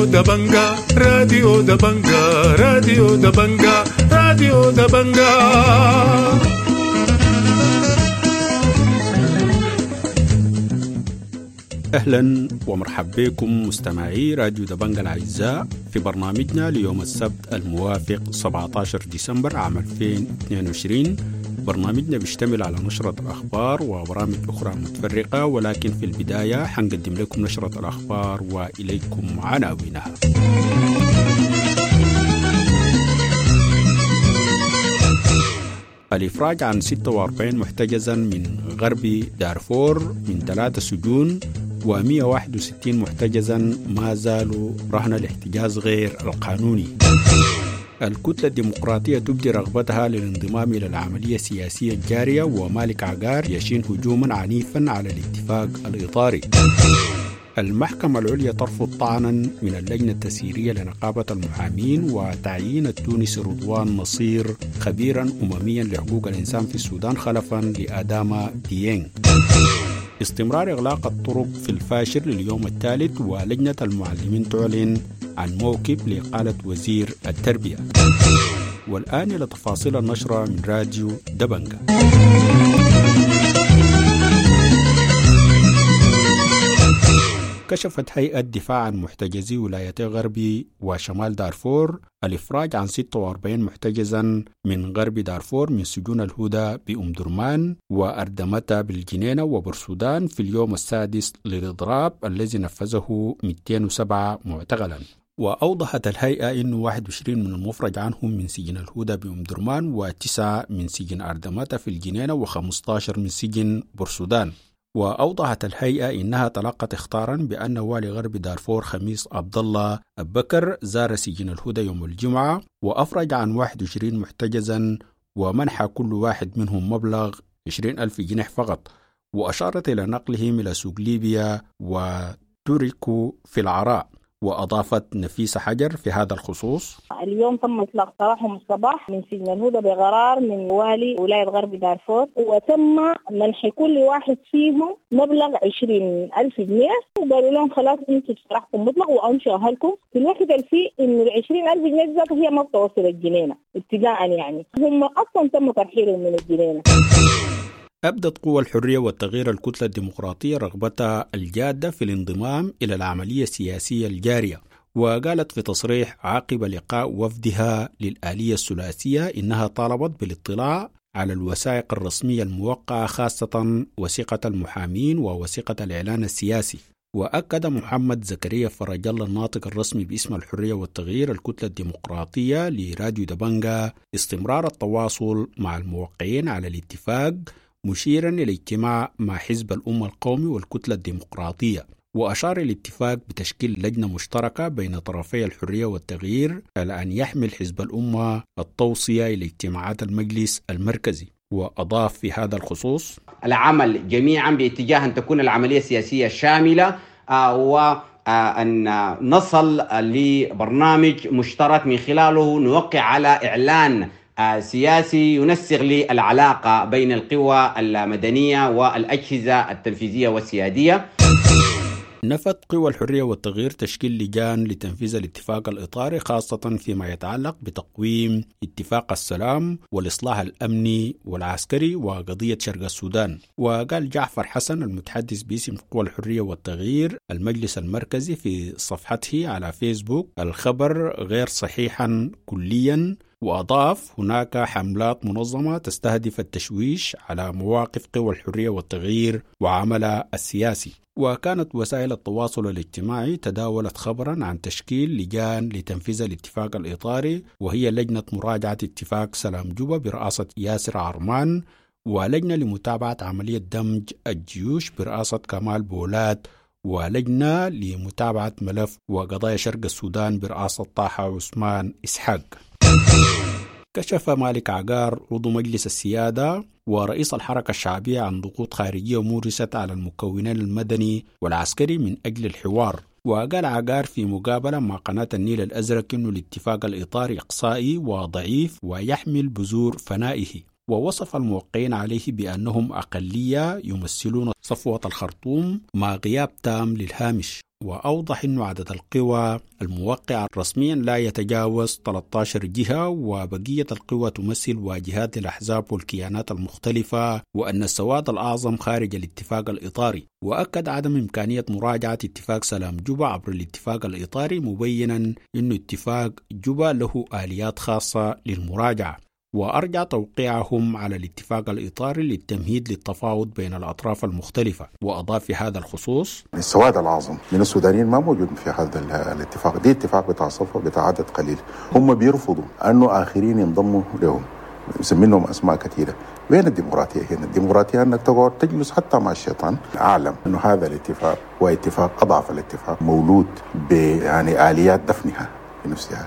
راديو دبنجا راديو دبنجا راديو دبنجا راديو دبنجا. أهلا ومرحبا بكم مستمعي راديو دبنجا الأعزاء في برنامجنا ليوم السبت الموافق 17 ديسمبر عام 2022. برنامجنا بيشتمل على نشرة الأخبار وبرامج أخرى متفرقة، ولكن في البداية حنقدم لكم نشرة الأخبار وإليكم عناوينها. الإفراج عن 46 محتجزا من غرب دارفور من 3 سجون، و161 محتجزا ما زالوا رهن الاحتجاز غير القانوني. الكتلة الديمقراطية تبدي رغبتها للانضمام إلى العملية السياسية الجارية، ومالك عقار يشين هجوما عنيفا على الاتفاق الإطاري. المحكمة العليا ترفض طعنا من اللجنة التسييرية لنقابة المحامين وتعيين التونسي رضوان نصير خبيرا أمميا لحقوق الإنسان في السودان خلفا لآداما ديينغ. استمرار إغلاق الطرق في الفاشر لليوم الثالث، ولجنة المعلمين تعلن عن موكب لإقالة وزير التربية. والآن إلى تفاصيل النشرة من راديو دبنجا. كشفت هيئة دفاع عن محتجزي ولايتي غربي وشمال دارفور الإفراج عن 46 محتجزا من غرب دارفور من سجون الهدى بأم درمان وأردمتا بالجنينة وبرسودان في اليوم السادس للإضراب الذي نفذه 207 معتقلا. وأوضحت الهيئة أن 21 من المفرج عنهم من سجن الهدى بأم درمان، و9 من سجن أردمتا في الجنينة، و15 من سجن برسودان. وأوضحت الهيئة إنها تلقت اخطارا بأن والي غرب دارفور خميس عبد الله بكر زار سجن الهدى يوم الجمعة وأفرج عن 21 محتجزا، ومنح كل واحد منهم مبلغ 20,000 جنيه فقط، وأشارت إلى نقلهم إلى سوق ليبيا وتركوا في العراء. وأضافت نفيسة حجر في هذا الخصوص: اليوم تم إطلاق سراحهم الصباح من سجن الهدى بقرار من والي ولاية غرب دارفور، وتم منح كل واحد فيهم مبلغ 20,000 جنيه، وقالوا لهم خلاص انتوا استراحتم مطلق وأمشوا أهلكم. في الوقت اللي فيه إنه 20,000 جنيه ذاته هي ما بتوصل الجنينة ابتداء، يعني هم أصلا تم ترحيلهم من الجنينة. أبدت قوى الحرية والتغيير الكتلة الديمقراطية رغبتها الجادة في الانضمام إلى العملية السياسية الجارية، وقالت في تصريح عقب لقاء وفدها للآلية الثلاثية إنها طالبت بالاطلاع على الوثائق الرسمية الموقعة، خاصة وثيقة المحامين ووثيقة الإعلان السياسي. وأكد محمد زكريا فرج الله الناطق الرسمي باسم الحرية والتغيير الكتلة الديمقراطية لراديو دبنجا استمرار التواصل مع الموقعين على الاتفاق، مشيرا إلى اجتماع مع حزب الأمة القومي والكتلة الديمقراطية. وأشار الاتفاق بتشكيل لجنة مشتركة بين طرفي الحرية والتغيير على أن يحمل حزب الأمة التوصية إلى اجتماعات المجلس المركزي. وأضاف في هذا الخصوص: العمل جميعا باتجاه أن تكون العملية السياسية شاملة، وأن نصل لبرنامج مشترك من خلاله نوقع على إعلان سياسي ينسق للعلاقة بين القوى المدنية والأجهزة التنفيذية والسيادية. نفت قوى الحرية والتغيير تشكيل لجان لتنفيذ الاتفاق الإطاري، خاصة فيما يتعلق بتقويم اتفاق السلام والإصلاح الأمني والعسكري وقضية شرق السودان. وقال جعفر حسن المتحدث باسم قوى الحرية والتغيير المجلس المركزي في صفحته على فيسبوك: الخبر غير صحيحا كليا. وأضاف: هناك حملات منظمة تستهدف التشويش على مواقف قوى الحرية والتغيير وعملها السياسي. وكانت وسائل التواصل الاجتماعي تداولت خبرا عن تشكيل لجان لتنفيذ الاتفاق الإطاري، وهي لجنة مراجعة اتفاق سلام جوبا برئاسة ياسر عرمان، ولجنة لمتابعة عملية دمج الجيوش برئاسة كمال بولاد، ولجنة لمتابعة ملف وقضايا شرق السودان برئاسة طه عثمان إسحاق. كشف مالك عقار عضو مجلس السيادة ورئيس الحركة الشعبية عن ضغوط خارجية مورست على المكونين المدني والعسكري من أجل الحوار. وقال عقار في مقابلة مع قناة النيل الأزرق إنه الاتفاق الإطاري إقصائي وضعيف ويحمل بذور فنائه. ووصف الموقعين عليه بأنهم أقلية يمثلون صفوة الخرطوم مع غياب تام للهامش. وأوضح أن عدد القوى الموقعة رسميا لا يتجاوز 13 جهة، وبقية القوى تمثل واجهات الأحزاب والكيانات المختلفة، وأن السواد الأعظم خارج الاتفاق الإطاري. وأكد عدم إمكانية مراجعة اتفاق سلام جوبا عبر الاتفاق الإطاري، مبينا أن اتفاق جوبا له آليات خاصة للمراجعة. وأرجع توقيعهم على الاتفاق الإطاري للتمهيد للتفاوض بين الأطراف المختلفة. وأضاف في هذا الخصوص: السواد الأعظم من السودانيين ما موجود في هذا الاتفاق، دي اتفاق بتاع صفوة بتاع عدد قليل، هم بيرفضوا أنه آخرين ينضموا لهم، يسمينهم أسماء كثيرة. وين الديمقراطية هنا؟ الديمقراطية أنك تقعد تجلس حتى مع الشيطان. أعلم أنه هذا الاتفاق هو اتفاق أضعف الاتفاق، مولود آليات دفنها بنفسها.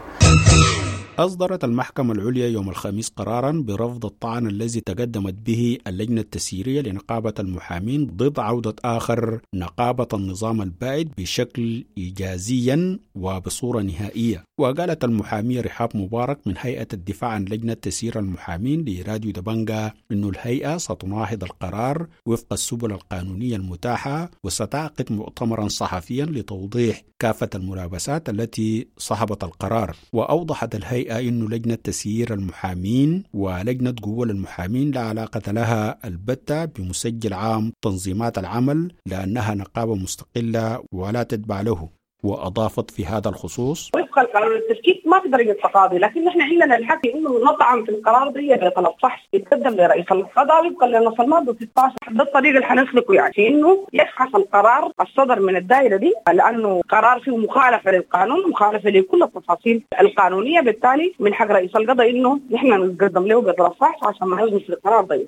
أصدرت المحكمة العليا يوم الخميس قراراً برفض الطعن الذي تقدمت به اللجنة التسييرية لنقابة المحامين ضد عودة آخر نقابة النظام البائد بشكل إيجازياً وبصورة نهائية. وقالت المحامية رحاب مبارك من هيئة الدفاع عن لجنة تسيير المحامين لراديو دبنجا إنه الهيئة ستناهض القرار وفق السبل القانونية المتاحة، وستعقد مؤتمراً صحفياً لتوضيح كافة الملابسات التي صحبت القرار. وأوضحت الهيئة إنه لجنة تسيير المحامين ولجنة قوة المحامين لا علاقة لها البتة بمسجل عام تنظيمات العمل، لأنها نقابة مستقلة ولا تتبع له. وأضافت في هذا الخصوص: وفق القانون التشكيك ما في درجة تقاضي، لكن نحن عندنا الحق إنه نطعن في القرار دي بطلب فحص يتقدم لرئيس القضاء وفقا لنص المادة 16. ده الطريق اللي حنسلكه، يعني إنه يفحص القرار الصدر من الدائرة دي، لأنه قرار فيه مخالفة للقانون، مخالفة لكل التفاصيل القانونية، بالتالي من حق رئيس القضاء إنه نحن نتقدم له بطلب فحص عشان ما يوجد في القرار ده.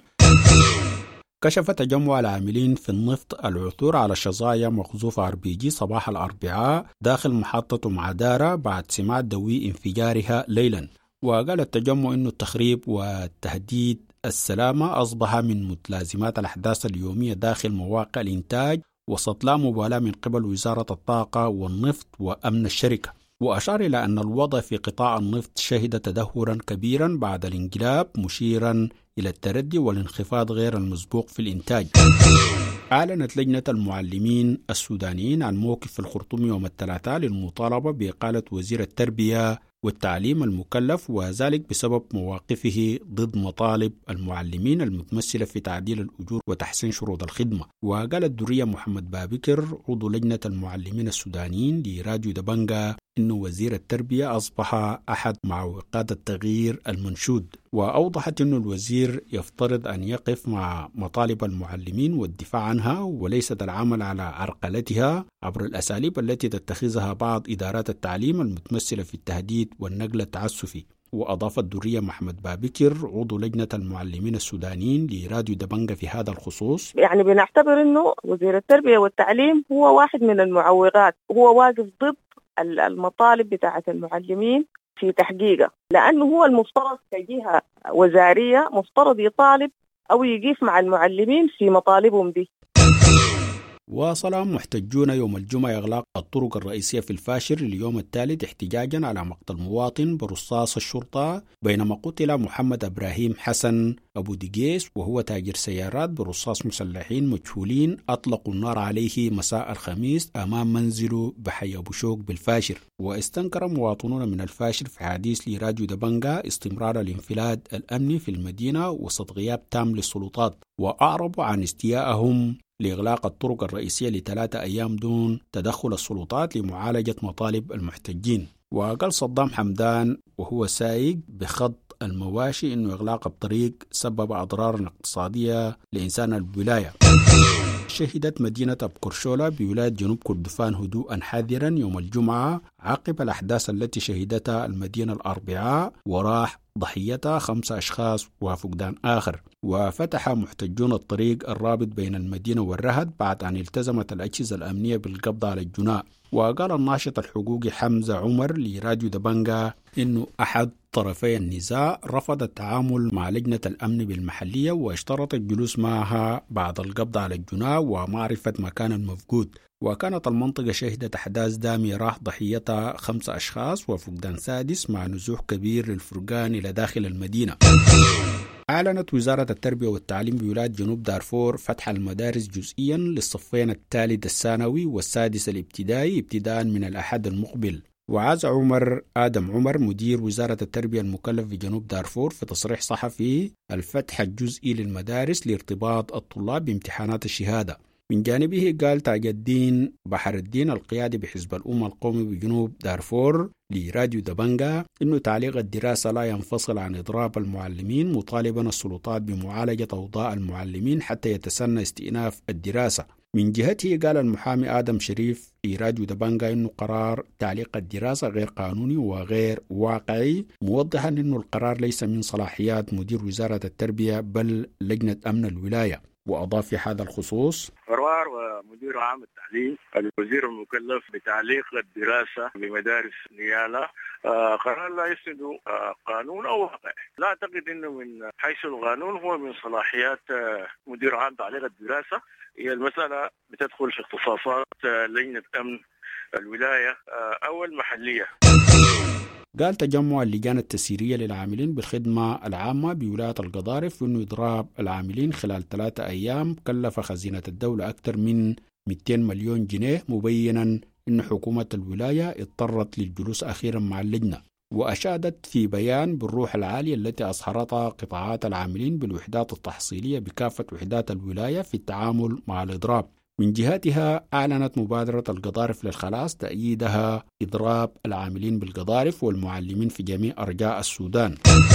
كشف تجمع العاملين في النفط العثور على شظايا مقذوفة RPG صباح الأربعاء داخل محطة معدارة بعد سماع دوي انفجارها ليلا. وقال التجمع إنه التخريب والتهديد السلامة أصبح من متلازمات الأحداث اليومية داخل مواقع الإنتاج، وسط لا مبالاة من قبل وزارة الطاقة والنفط وأمن الشركة. وأشار إلى أن الوضع في قطاع النفط شهد تدهورا كبيرا بعد الانقلاب، مشيرا إلى التردي والانخفاض غير المسبوق في الإنتاج. أعلنت لجنة المعلمين السودانيين عن موقف في الخرطوم يوم الثلاثاء للمطالبة بإقالة وزير التربية والتعليم المكلف، وذلك بسبب مواقفه ضد مطالب المعلمين المتمثلة في تعديل الأجور وتحسين شروط الخدمة. وقالت درية محمد بابكر عضو لجنة المعلمين السودانيين لراديو دبنجا إنه وزير التربية أصبح أحد معوقات التغيير المنشود. وأوضحت إنه الوزير يفترض أن يقف مع مطالب المعلمين والدفاع عنها، وليست العمل على عرقلتها عبر الأساليب التي تتخذها بعض إدارات التعليم المتمثلة في التهديد والنقل التعسفي. وأضافت درية محمد بابكر عضو لجنة المعلمين السودانيين لراديو دبنجا في هذا الخصوص: يعني بنعتبر إنه وزير التربية والتعليم هو واحد من المعوقات، هو واقف ضد المطالب بتاعة المعلمين في تحقيقها، لأنه هو المفترض كجهة وزارية مفترض يطالب أو يقيف مع المعلمين في مطالبهم دي. واصل محتجون يوم الجمعة إغلاق الطرق الرئيسية في الفاشر اليوم الثالث احتجاجا على مقتل مواطن برصاص الشرطة، بينما قتل محمد إبراهيم حسن أبو دقيس وهو تاجر سيارات برصاص مسلحين مجهولين أطلقوا النار عليه مساء الخميس أمام منزله بحي أبو شوق بالفاشر. واستنكر مواطنون من الفاشر في حديث لراديو دبنجا استمرار الانفلات الأمني في المدينة وسط غياب تام للسلطات، وأعربوا عن استيائهم لإغلاق الطرق الرئيسية ل3 أيام دون تدخل السلطات لمعالجة مطالب المحتجين. وقال صدام حمدان وهو سايق بخط المواشي إنه إغلاق الطريق سبب أضرار اقتصادية لإنسان الولاية. شهدت مدينة أبكرشولة بولاية جنوب كردفان هدوءا حذرا يوم الجمعة عقب الأحداث التي شهدتها المدينة الأربعاء، وراح ضحيتها 5 أشخاص وفقدان آخر. وفتح محتجون الطريق الرابط بين المدينة والرهد بعد أن التزمت الأجهزة الأمنية بالقبض على الجناة. وقال الناشط الحقوقي حمزة عمر لراديو دبنجا إنه أحد طرفي النزاع رفض التعامل مع لجنة الأمن بالمحلية واشترط الجلوس معها بعد القبض على الجناة ومعرفة مكان المفقود. وكانت المنطقة شهدت أحداث دامية راح ضحيتها 5 أشخاص وفقدان 6 مع نزوح كبير للفرقان إلى داخل المدينة. أعلنت وزارة التربية والتعليم بولاية جنوب دارفور فتح المدارس جزئيا للصفين الثالث الثانوي والسادس الابتدائي ابتداء من الأحد المقبل. وعاز آدم عمر مدير وزارة التربية المكلف في جنوب دارفور في تصريح صحفي الفتح الجزئي للمدارس لارتباط الطلاب بامتحانات الشهادة. من جانبه قال تاج الدين بحر الدين القيادي بحزب الأمة القومي بجنوب دارفور لراديو دبنجا إنه تعليق الدراسة لا ينفصل عن إضراب المعلمين، مطالبا السلطات بمعالجة أوضاع المعلمين حتى يتسنى استئناف الدراسة. من جهته قال المحامي آدم شريف في راديو دبنجا إنه قرار تعليق الدراسة غير قانوني وغير واقعي، موضحا إنه القرار ليس من صلاحيات مدير وزارة التربية بل لجنة أمن الولاية. وأضاف في هذا الخصوص: قرار ومدير عام التعليم الوزير المكلف بتعليق الدراسة بمدارس نيالا قرار لا يسند قانون أو واقع. لا أعتقد أنه من حيث القانون هو من صلاحيات مدير عام تعليق الدراسة. هي المسألة بتدخل في اختصاصات لجنة أمن الولاية أو المحلية. قال تجمع اللجان التسييرية للعاملين بالخدمة العامة بولاية القضارف إنه إضراب العاملين خلال 3 أيام كلف خزينة الدولة أكثر من 200 مليون جنيه، مبينا إن حكومة الولاية اضطرت للجلوس أخيرا مع اللجنة. وأشادت في بيان بالروح العالية التي أظهرتها قطاعات العاملين بالوحدات التحصيلية بكافة وحدات الولاية في التعامل مع الإضراب. من جهتها أعلنت مبادرة القضارف للخلاص تأييدها إضراب العاملين بالقضارف والمعلمين في جميع أرجاء السودان.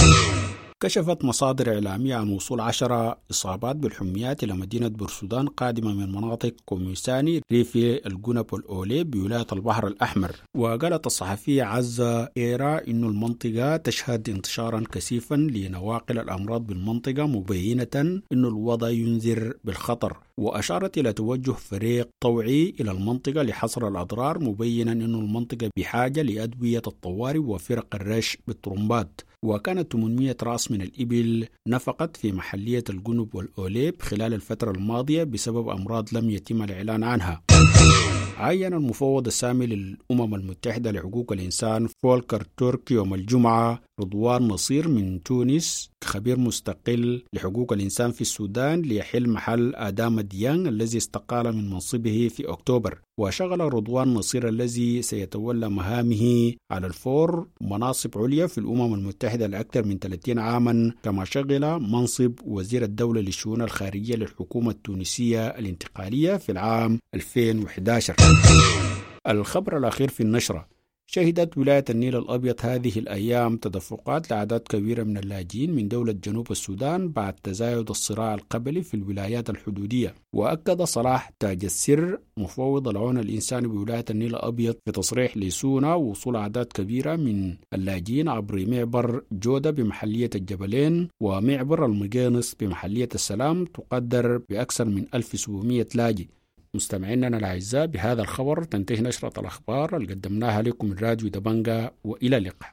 كشفت مصادر إعلامية عن وصول 10 إصابات بالحميات إلى مدينة بورسودان قادمة من مناطق كوميساني ريفي الجنب والأولي بولاية البحر الأحمر. وقالت الصحفية عزة إيرا إن المنطقة تشهد انتشارا كثيفا لنواقل الأمراض بالمنطقة، مبينة أن الوضع ينذر بالخطر. وأشارت إلى توجه فريق طوعي إلى المنطقة لحصر الأضرار، مبينا أن المنطقة بحاجة لأدوية الطوارئ وفرق الرش بالطرمبات. وكانت 800 رأس من الإبل نفقت في محلية الجنوب والأوليب خلال الفترة الماضية بسبب أمراض لم يتم الإعلان عنها. عين المفوض السامي للأمم المتحدة لحقوق الإنسان فولكر تورك يوم الجمعة رضوان نصير من تونس خبير مستقل لحقوق الإنسان في السودان ليحل محل آدام ديانغ الذي استقال من منصبه في أكتوبر. وشغل رضوان نصير الذي سيتولى مهامه على الفور مناصب عليا في الأمم المتحدة لأكثر من 30 عاما، كما شغل منصب وزير الدولة للشؤون الخارجية للحكومة التونسية الانتقالية في العام 2011. الخبر الأخير في النشرة: شهدت ولاية النيل الأبيض هذه الأيام تدفقات لأعداد كبيرة من اللاجئين من دولة جنوب السودان بعد تزايد الصراع القبلي في الولايات الحدودية. وأكد صلاح تاج السر مفوض العون الإنساني بولاية النيل الأبيض في تصريح لسونا وصول أعداد كبيرة من اللاجئين عبر معبر جودة بمحلية الجبلين ومعبر المقينص بمحلية السلام تقدر بأكثر من 1700 لاجئ. مستمعينا الأعزاء، بهذا الخبر تنتهي نشرة الأخبار اللي قدمناها لكم من راديو دبنجا، وإلى اللقاء.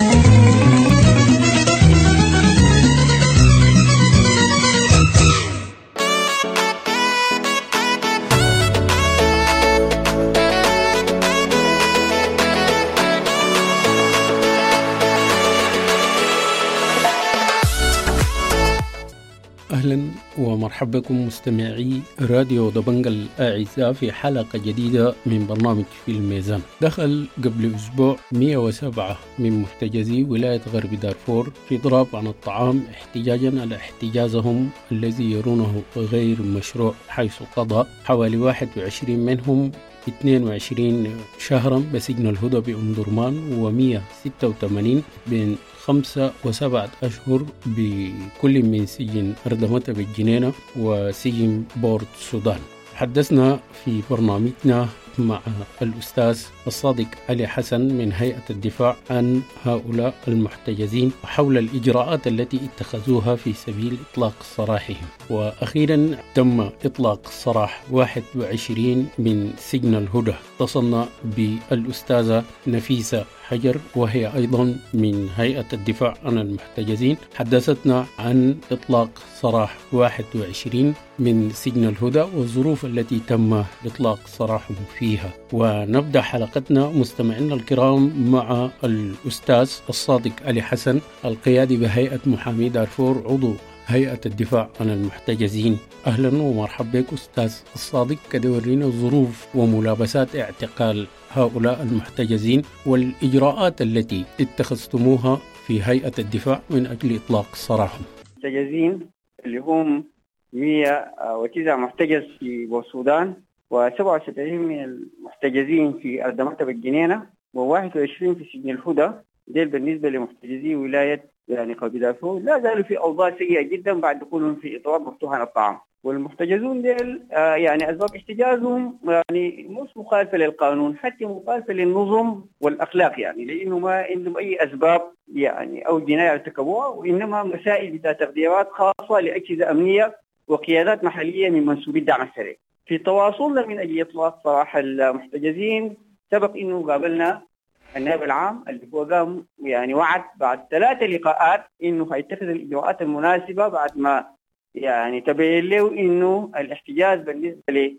أهلا ومرحبا بكم مستمعي راديو دبنجا الأعزاء في حلقة جديدة من برنامج في الميزان. دخل قبل أسبوع 107 من محتجزي ولاية غرب دارفور في إضراب عن الطعام احتجاجا على احتجازهم الذي يرونه غير مشروع، حيث قضى حوالي 21 منهم 22 شهرا بسجن الهدى بأم درمان و186 بين 5 و7 أشهر بكل من سجن أردمتة بالجنينة وسجن بورت السودان. حدثنا في برنامجنا مع الأستاذ الصادق علي حسن من هيئة الدفاع عن هؤلاء المحتجزين حول الإجراءات التي اتخذوها في سبيل إطلاق سراحهم. وأخيرا تم إطلاق سراح 21 من سجن الهدى. اتصلنا بالأستاذة نفيسة حجر وهي أيضا من هيئة الدفاع عن المحتجزين، حدثتنا عن إطلاق سراح 21 من سجن الهدى والظروف التي تم إطلاق سراحهم فيها. ونبدأ حلقتنا مستمعينا الكرام مع الأستاذ الصادق علي حسن القيادي بهيئة محامي دارفور، عضو هيئة الدفاع عن المحتجزين. أهلا ومرحبا بك أستاذ الصادق، كده ورينا الظروف وملابسات اعتقال هؤلاء المحتجزين والإجراءات التي اتخذتموها في هيئة الدفاع من أجل إطلاق سراحهم. المحتجزين اللي هم 109 محتجز في السودان، و77 من المحتجزين في أرض مكتب الجنينة، و21 في سجن الهدى. ديل بالنسبة لمحتجزي ولاية يعني قلب دارفور لا زالوا في أوضاع سيئة جدا بعد دخولهم في إطار مفتوح عن الطعام. والمحتجزون ديل يعني أسباب احتجازهم يعني مش مخالفة للقانون، حتى مخالفة للنظم والأخلاق، يعني لأنه ما عندهم أي أسباب يعني أو جناية ارتكبوها، وإنما مسائل بتاع تقديرات خاصة لأجهزة أمنية وقيادات محلية من منسوبي الدعم السريع. في تواصلنا من أجل إطلاق سراح المحتجزين سبق إنه قابلنا النائب العام اللي هو قام يعني وعد بعد 3 لقاءات إنه هيتخذ الإجراءات المناسبة بعد ما يعني تبين له إنه الاحتجاز بالنسبة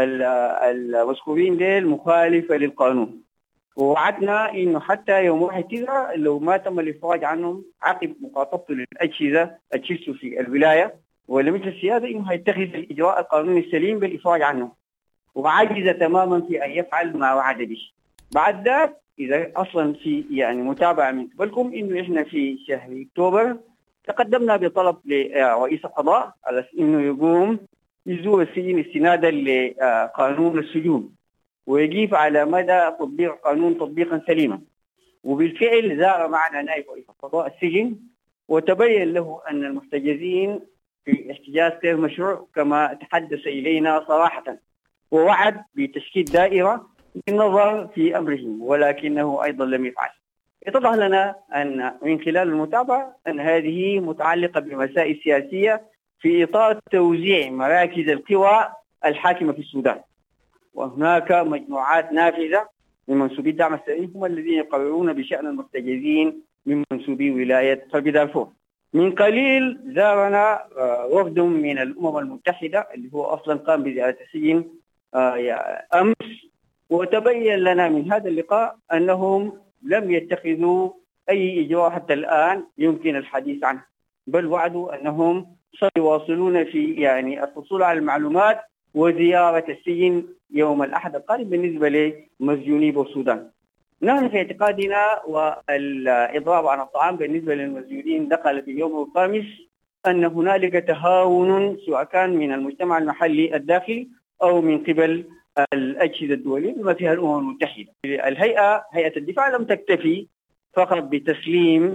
للمذكورين ديل مخالفة للقانون. ووعدنا إنه حتى يوم 1/9 لو ما تم الإفراج عنهم عقب مخاطبته للأجهزة التشيسو في الولاية ولمجلس السيادة إنه هيتخذ الإجراء القانوني السليم بالإفراج عنهم، وعاجز تماما في أن يفعل ما وعد به. بعد ذلك إذا أصلا في يعني متابعة من قبلكم إنه إحنا في شهر أكتوبر تقدمنا بطلب لرئيس القضاء على إنه يقوم يزور السجن استنادا لقانون السجون ويجيب على مدى تطبيق القانون تطبيقا سليما. وبالفعل زار معنا نائب رئيس القضاء السجن وتبين له أن المحتجزين في احتجاز غير مشروع كما تحدث إلينا صراحة، ووعد بتشكيل دائرة للنظر في أمرهم، ولكنه أيضا لم يفعل. اتضح لنا أن من خلال المتابعة أن هذه متعلقة بمسائل سياسية في إطار توزيع مراكز القوى الحاكمة في السودان، وهناك مجموعات نافذة من منسوبي الدعم السريع هم الذين يقررون بشأن المحتجزين من منسوبي ولاية غرب دارفور. من قليل زارنا وفد من الأمم المتحدة اللي هو أصلا قام بزيارة السجن أمس، وتبين لنا من هذا اللقاء أنهم لم يتخذوا أي إجراء حتى الآن يمكن الحديث عنه، بل وعدوا أنهم سيواصلون في يعني الحصول على المعلومات وزيارة السجن يوم الأحد القادم بالنسبة لمسجوني بالسودان. نحن في اعتقادنا والإضراب عن الطعام بالنسبة للمسجونين دخل في اليوم الخامس أن هنالك تهاون سواء كان من المجتمع المحلي الداخلي أو من قبل الأجهزة الدولية بما فيها الأمم المتحدة. هيئة الدفاع لم تكتفي فقط بتسليم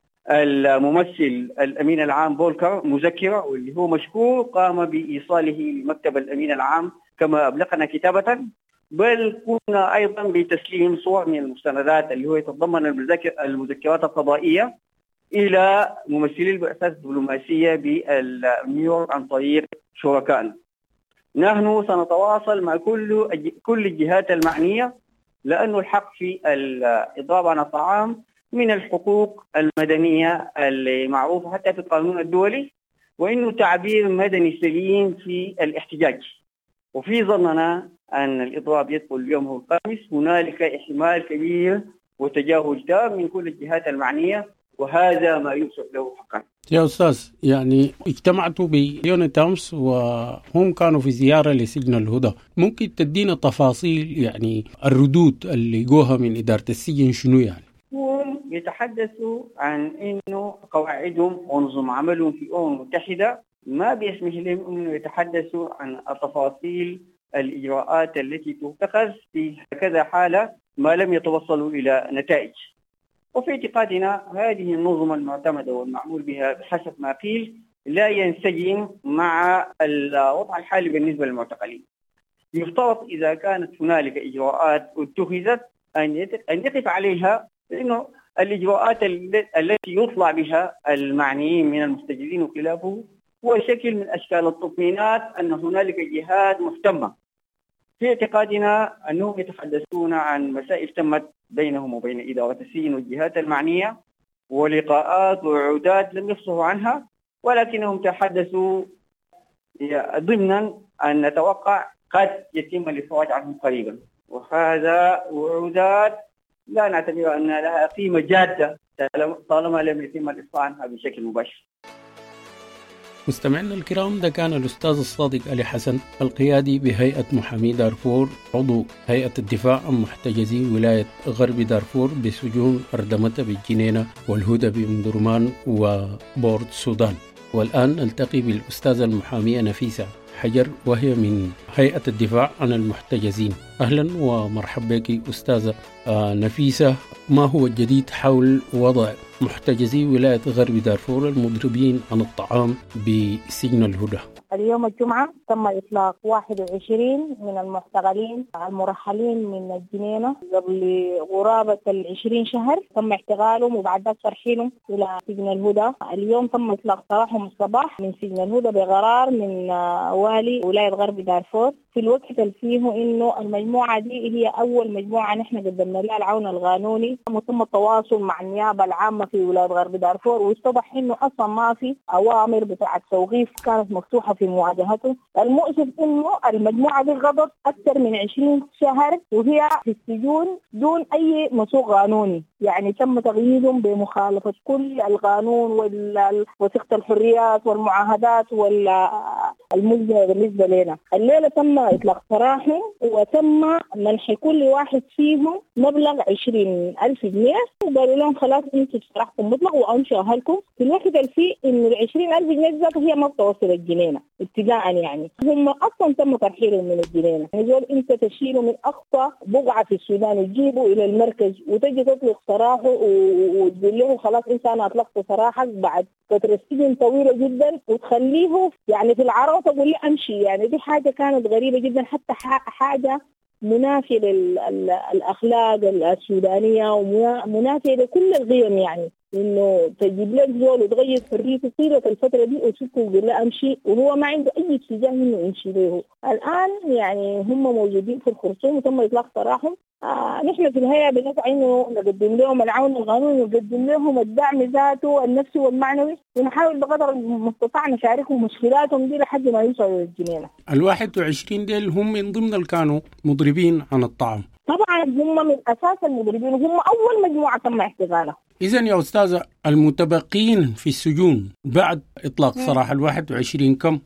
الممثل الأمين العام بولكر مذكرة واللي هو مشكور قام بإيصاله لمكتب الأمين العام كما أبلغنا كتابة، بل قمنا أيضا بتسليم صور من المستندات اللي هو يتضمن المذكرات القضائية إلى ممثلي البعثات الدبلوماسية بنيويورك عن طريق شركائنا. نحن سنتواصل مع كل الجهات المعنية لأن الحق في الإضراب عن الطعام من الحقوق المدنية المعروفة حتى في القانون الدولي، وإنه تعبير مدني سليم في الاحتجاج. وفي ظننا أن الإضراب يدخل اليوم الخامس هنالك احتمال كبير وتجاهل تام من كل الجهات المعنية، وهذا ما يوصف له حقا. يا أستاذ يعني اجتمعتوا بيونت أمس وهم كانوا في زيارة لسجن الهدى، ممكن تدينا تفاصيل يعني الردود اللي جوها من إدارة السجن شنو يعني؟ هم يتحدثوا عن إنه قواعدهم ونظم عملهم في الأمم المتحدة ما بيسمح لهم إنه يتحدثوا عن التفاصيل الإجراءات التي تتخذ في كذا حالة ما لم يتوصلوا إلى نتائج. وفي اعتقادنا هذه النظم المعتمدة والمعمول بها بحسب ما قيل لا ينسجم مع الوضع الحالي بالنسبة للمعتقلين. يفترض إذا كانت هنالك إجراءات اتخذت أن يقف عليها، لأنه الإجراءات التي يطلع بها المعنيين من المحتجزين وخلافه هو شكل من أشكال التطمينات أن هنالك جهات مهتمة. في اعتقادنا أنهم يتحدثون عن مسائل تمت بينهم وبين إدارة السجن والجهات المعنية ولقاءات ووعودات لم يفصحوا عنها، ولكنهم تحدثوا ضمنا أن نتوقع قد يتم الإفراج عنهم قريبا، وهذا وعودات لا نعتبر أن لها قيمة جادة طالما لم يتم الإفراج عنها بشكل مباشر. مستمعينا الكرام، ده كان الأستاذ الصادق علي حسن القيادي بهيئة محامي دارفور، عضو هيئة الدفاع عن محتجزي ولاية غرب دارفور بسجون أردمتة بالجنينة والهدى بأمدرمان وبورد السودان. والآن نلتقي بالأستاذة المحامية نفيسة حجر، وهي من هيئة الدفاع عن المحتجزين. أهلا ومرحبا بك أستاذة نفيسة. ما هو الجديد حول وضع محتجزي ولاية غرب دارفور المضربين عن الطعام بسجن الهدى؟ اليوم الجمعة تم إطلاق 21 من المعتقلين المرحلين من الجنينة قبل قرابة 20 شهر. تم اعتقالهم وبعد ذلك ترحيلهم إلى سجن الهدى. اليوم تم إطلاق سراحهم الصباح من سجن الهدى بقرار من والي ولاية غرب دارفور، في الوقت اللي فيه إنه المجموعة دي هي أول مجموعة نحن قدمنا لها العون القانوني، وتم التواصل مع النيابة العامة في ولاية غرب دارفور، واتضح إنه أصلا ما في أوامر بتاعة توقيف كانت مفتوحة في مواجهته. المؤسف إنه المجموعة دي غضت أكثر من 20 شهر وهي في السجون دون أي مسوق قانوني، يعني تم تقييدهم بمخالفة كل القانون وثيقة الحريات والمعاهدات والملزمة بالنسبة لنا. الليلة تم إطلاق سراحهم وتم منح كل واحد فيهم مبلغ 20,000 جنيه، وقالوا لهم خلاص انتوا سراحكم مطلق وأمشوا أهلكم. في الوقت اللي فيه إنه 20,000 جنيه ذات هي ما بتوصل الجنينة ابتداء، يعني هم أصلا تم ترحيلهم من الجنينة. يقول أنت تشيله من أقصى بقعة في السودان وتجيبه إلى المركز وتجي تطلق سراحه وتقول له خلاص أنت أنا أطلقت سراحك بعد فترة سجن طويلة جدا، وتخليه يعني في العراء تقول لي أمشي. يعني دي حاجة كانت غريبة جدا، حتى حاجة منافية للأخلاق السودانية ومنافية لكل القيم، يعني إنه تجيب لك زول وتغير حريته طيلة الفترة دي وتشوفه ويقول له أمشي وهو ما عنده أي اتجاه إنه يمشي له. الآن يعني هم موجودين في الخرطوم وتم إطلاق سراحهم. نحن في الهيئة بنسعى إنه نقدم لهم العون القانوني ونقدم لهم الدعم ذاته النفسي والمعنوي، ونحاول بقدر المستطاع نشاركهم مشكلاتهم دي لحد ما يوصلوا للجنينة. 21 ديل هم من ضمن اللي كانوا مضربين عن الطعام. طبعا هم من أساس المضربين، هم أول مجموعة تم اعتقالها. إذن يا أستاذة، المتبقين في السجون بعد إطلاق سراح 21 كم؟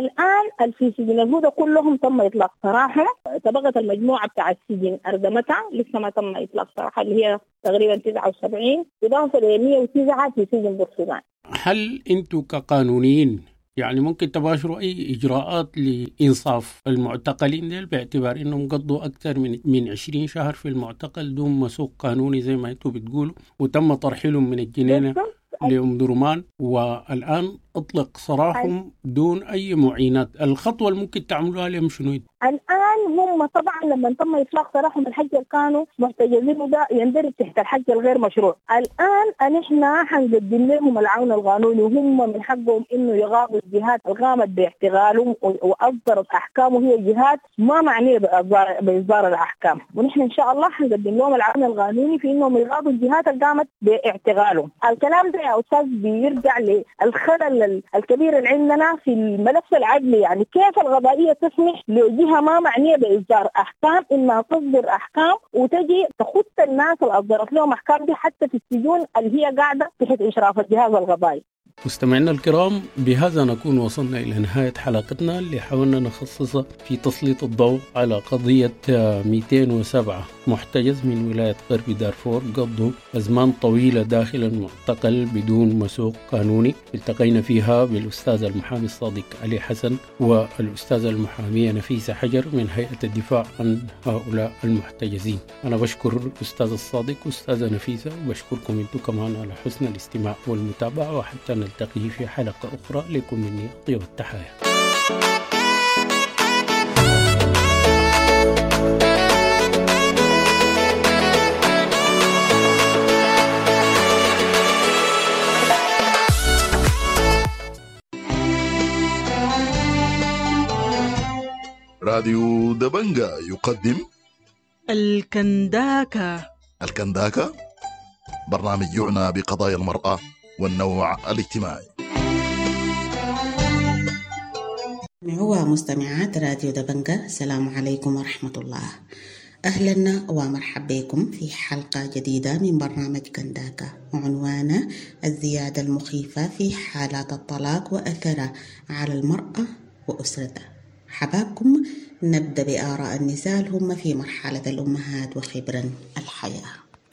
الآن في سجن الهدى كلهم تم إطلاق سراحهم. تبقت المجموعة بتاع السجن أردمتة لسه ما تم إطلاق سراحها، اللي هي تقريبا 79، إضافة ل 109 في سجن بورسودان. هل أنتم كقانونيين يعني ممكن تباشروا أي إجراءات لإنصاف المعتقلين ديل باعتبار إنهم قضوا أكثر من 20 شهر في المعتقل دون مسوق قانوني زي ما أنتم بتقولوا، وتم ترحيلهم من الجنينة لأمدرمان والآن أطلق سراحهم دون أي معينات؟ الخطوة اللي ممكن تعملوها لهم شنو؟ الآن هم طبعا لما تم إطلاق سراحهم الحج اللي كانوا محتجزين ده يندرج تحت الحج الغير مشروع. الآن نحن حنقدم لهم العون القانوني، وهم من حقهم إنه يغاضوا الجهات القامت باعتقالهم وأصدرت أحكام، وهي جهات ما معنية بإصدار الأحكام، ونحن إن شاء الله حنقدم لهم العون القانوني في إنهم يغاضوا الجهات القامت باعتقالهم. الكلام ده يا أستاذ بيرجع للخلل الكبير اللي عندنا في الملف العدلي، يعني كيف القضائية تسمح لجهة ما معنية بإصدار أحكام إنها تصدر أحكام وتجي تخط الناس اللي أصدرت لهم أحكام دي حتى في السجون اللي هي قاعدة تحت إشراف الجهاز القضائي. مستمعينا الكرام، بهذا نكون وصلنا إلى نهاية حلقتنا اللي حاولنا نخصصها في تسليط الضوء على قضية 207 محتجز من ولاية غرب دارفور قضوا أزمان طويلة داخل المعتقل بدون مسوق قانوني. التقينا فيها بالأستاذ المحامي الصادق علي حسن والأستاذة المحامية نفيسة حجر من هيئة الدفاع عن هؤلاء المحتجزين. أنا بشكر الأستاذ الصادق والأستاذة نفيسة، وبشكركم أنتم كمان على حسن الاستماع والمتابعة، وحتى نلتقي في حلقة أخرى. لكم مني أطيب التحايا. راديو دبنجا يقدم الكنداكا. الكنداكا برنامج يعنى بقضايا المرأة والنوع الاجتماعي. هو مستمعات راديو دبنجا، السلام عليكم ورحمة الله. أهلا ومرحبا بكم في حلقة جديدة من برنامج كنداكا، وعنوانه الزيادة المخيفة في حالات الطلاق وأثره على المرأة وأسرتها. حباكم نبدأ بآراء النساء هم في مرحلة الأمهات وخبرا الحياة.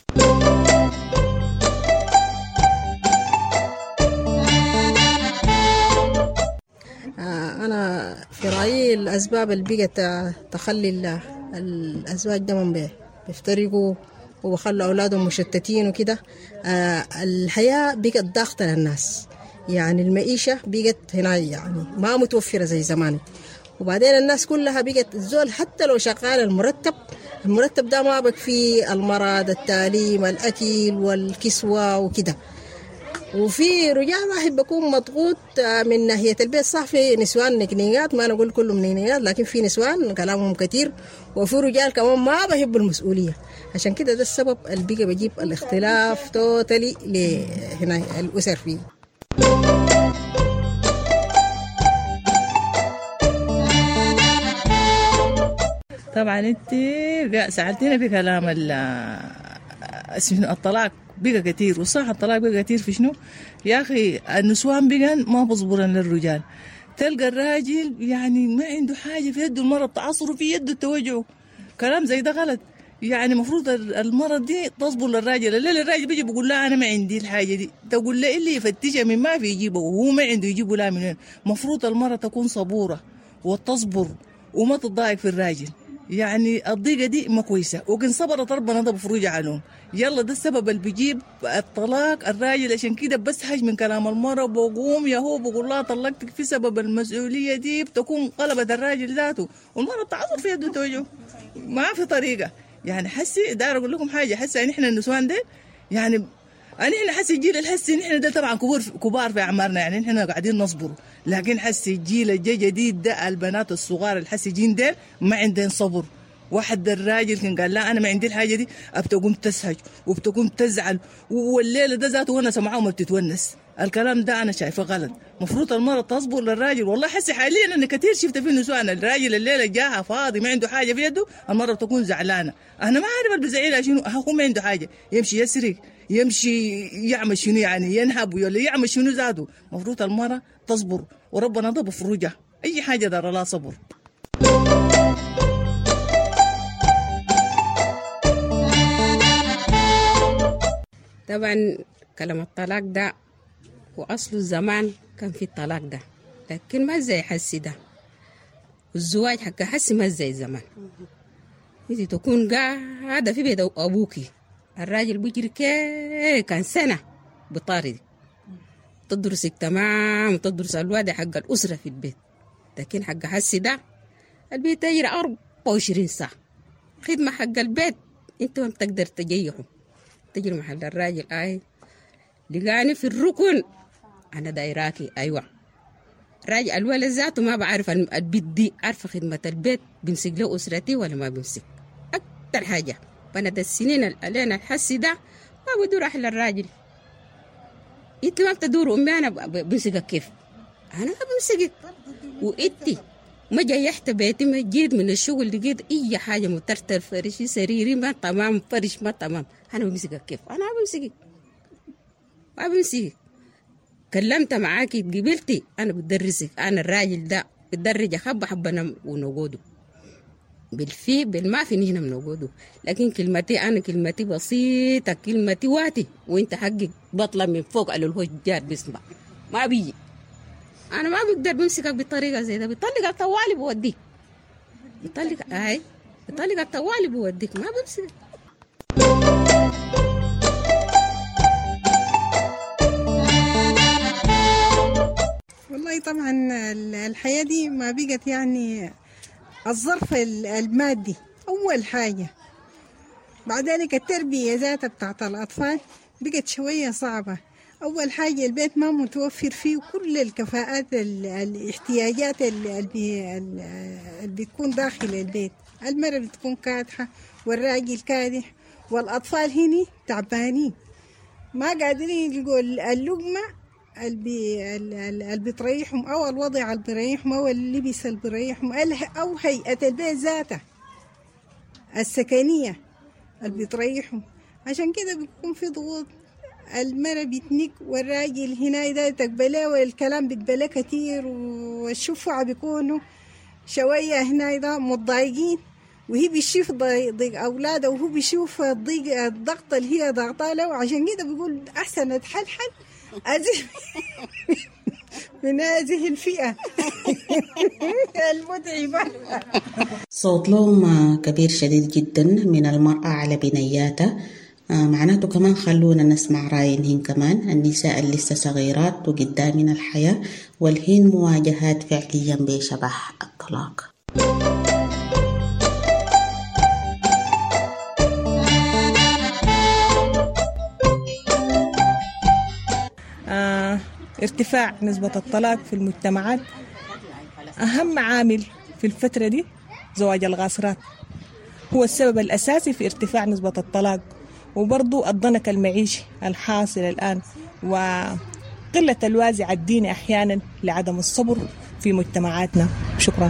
أنا في رأيي الأسباب اللي بقت تخلي الأزواج ده بيفترقوا وبخلوا أولادهم مشتتين وكده. الحياة بقت ضاغطة للناس، يعني المعيشة بقت هنا يعني ما متوفرة زي زمان. وبعدين الناس كلها بقت الزول حتى لو شغال المرتب ده ما بكفي المرض، التعليم، الأكل والكسوة وكده. وفي رجال واحد بيكون مضغوط من ناحية البيت. صح في نسوان نكنيات، ما نقول كلهم نكنيات، لكن في نسوان كلامهم كتير، وفي رجال كمان ما بيحبوا المسؤولية. عشان كده ده السبب اللي بيجي بيجيب الاختلاف توتالي لهنا الأسر فيه. طبعا انت سألتينا في كلام الطلاق بقى كتير، وصح الطلاق بقى كتير في شنو يا أخي؟ النسوان بقى ما بصبرن للرجال. تلقى الراجل يعني ما عنده حاجة في يده، المرض تعصره في يده توجعه. كلام زي ده غلط. يعني مفروض المرض دي تصبر للراجل. الليل الراجل بيجي بيقول لا أنا ما عندي الحاجة دي، تقول له اللي يفتشها من ما في يجيبه، وهو ما عنده يجيبه لا منين. مفروض المرأة تكون صبورة وتصبر وما تضايق في الراجل. يعني الضيقة دي ما كويسة، وكن صبرت ربنا ده بفروج عنهم. يلا ده السبب اللي بيجيب الطلاق الراجل. عشان كده بس حاج من كلام المرأة بقوم يهو بقول لها طلقتك في سبب المسؤولية دي، بتكون قلبت الراجل ذاته، والمرأة تعصر في يده توجه ما في طريقة. يعني حسي داير أقول لكم حاجة، حسي يعني إحنا النسوان دي يعني إحنا حسي الجيل الحسي إحنا ده طبعا كبار في أعمارنا، يعني إحنا قاعدين نصبر. لكن حسي الجيل الجديد ده البنات الصغار الحسي جين ديل ما عندهم صبر. واحد الراجل كان قال لا أنا ما عندي الحاجة دي، بتقوم تسهج وبتقوم تزعل، والليلة ده ذاته ونس معاهم بتتونس. الكلام ده أنا شايفه غلط. مفروض المرأة تصبر للراجل. والله حسي حاليا أنا كثير شفت في نسوان الراجل الليلة جاها فاضي ما عنده حاجة في يده، المرأة بتكون زعلانة. أنا ما عارف البزعيلة شنو، هو ما عنده حاجة، يمشي يسرق، يمشي يعمل شنو، يعني ينهب ولا يعمل شنو ذاته. مفروض المرأة تصبر وربنا ضب فروجها. أي حاجة دار لا صبر. طبعا كلام الطلاق ده وأصله الزمان كان في الطلاق ده، لكن ما زي حسي ده. الزواج حق حسي ما زي زمان. انت تكون قاعدة في بيت أبوكي، الراجل بيجري كان سنة بطارد تدرسك تمام، تدرس الوضع حق الأسرة في البيت. لكن حق حسي ده البيت يجري 24 ساعة خدمة حق البيت، انت ما بتقدر تجيحه. تجري محل الراجل لقاني في الركن أنا دايراكي. أيوة راجل الولد ذاته ما بعرف البيت دي، عارفة خدمة البيت بمسك له أسرتي ولا ما بمسك. أكتر حاجة بنت السنين اللي الحسي ده ما بدور أحلى الراجل. إنت ما بتدور أمي أنا بمسكك كيف؟ أنا ما بمسكك. وإنتي ما جيحت بيتي، ما جيت من الشغل لقيت أي حاجة مترتر فرشي سريري ما تمام، فرش ما تمام، أنا بمسكك كيف؟ أنا ما بمسكك. كلمت معاكي قبلتي أنا بدرسك. أنا الراجل ده بدرج حبة نم ونقوده بالما في نحن بنقوده. لكن كلمتي أنا كلمتي بسيطة، كلمتي واتي، وإنت حقك بطلع من فوق على الهجار بسمع ما بيجي. أنا ما بقدر بمسكك بطريقة زي ده. بيطلق الطوالي بوديك، بيطلق الطوالي بوديك، ما بمسكك. والله طبعا الحياة دي ما بقت يعني الظرف المادي أول حاجة. بعد ذلك التربية ذاتها بتاعت الأطفال بقت شوية صعبة. أول حاجة البيت ما متوفر فيه كل الكفاءات الاحتياجات اللي بتكون داخل البيت. المرأة بتكون كادحة والراجل كادح، والأطفال هنا تعبانين ما قادرين يلقوا اللقمة اللي بتريحهم، أو الوضع اللي بيريحهم، أو اللبس اللي بيريحهم، أو هيئة البيت ذاتها السكنية اللي بتريحهم. عشان كده بيكون في ضغوط، المرأة بتنك والراجل هنا إذا تقبله والكلام بتقبله كتير، والشفعة بيكونوا شوية هنا إذا متضايقين، وهي بيشوف ضيق أولاده وهو بيشوف الضغط اللي هي ضغطة له. عشان كده بيقول أحسن أتحلحل أزل من هذه الفئة المتعبة. صوت لوم كبير شديد جدا من المرأة على بنياتها. معناته كمان خلونا نسمع رأيهن كمان النساء اللي لسه صغيرات وقدامنا الحياة والهين مواجهات فعليا بشبح الطلاق. ارتفاع نسبة الطلاق في المجتمعات. أهم عامل في الفترة دي زواج الغاصرات هو السبب الأساسي في ارتفاع نسبة الطلاق، وبرضو الضنك المعيشي الحاصل الآن وقلة الوازع الديني أحيانا لعدم الصبر في مجتمعاتنا. شكرا.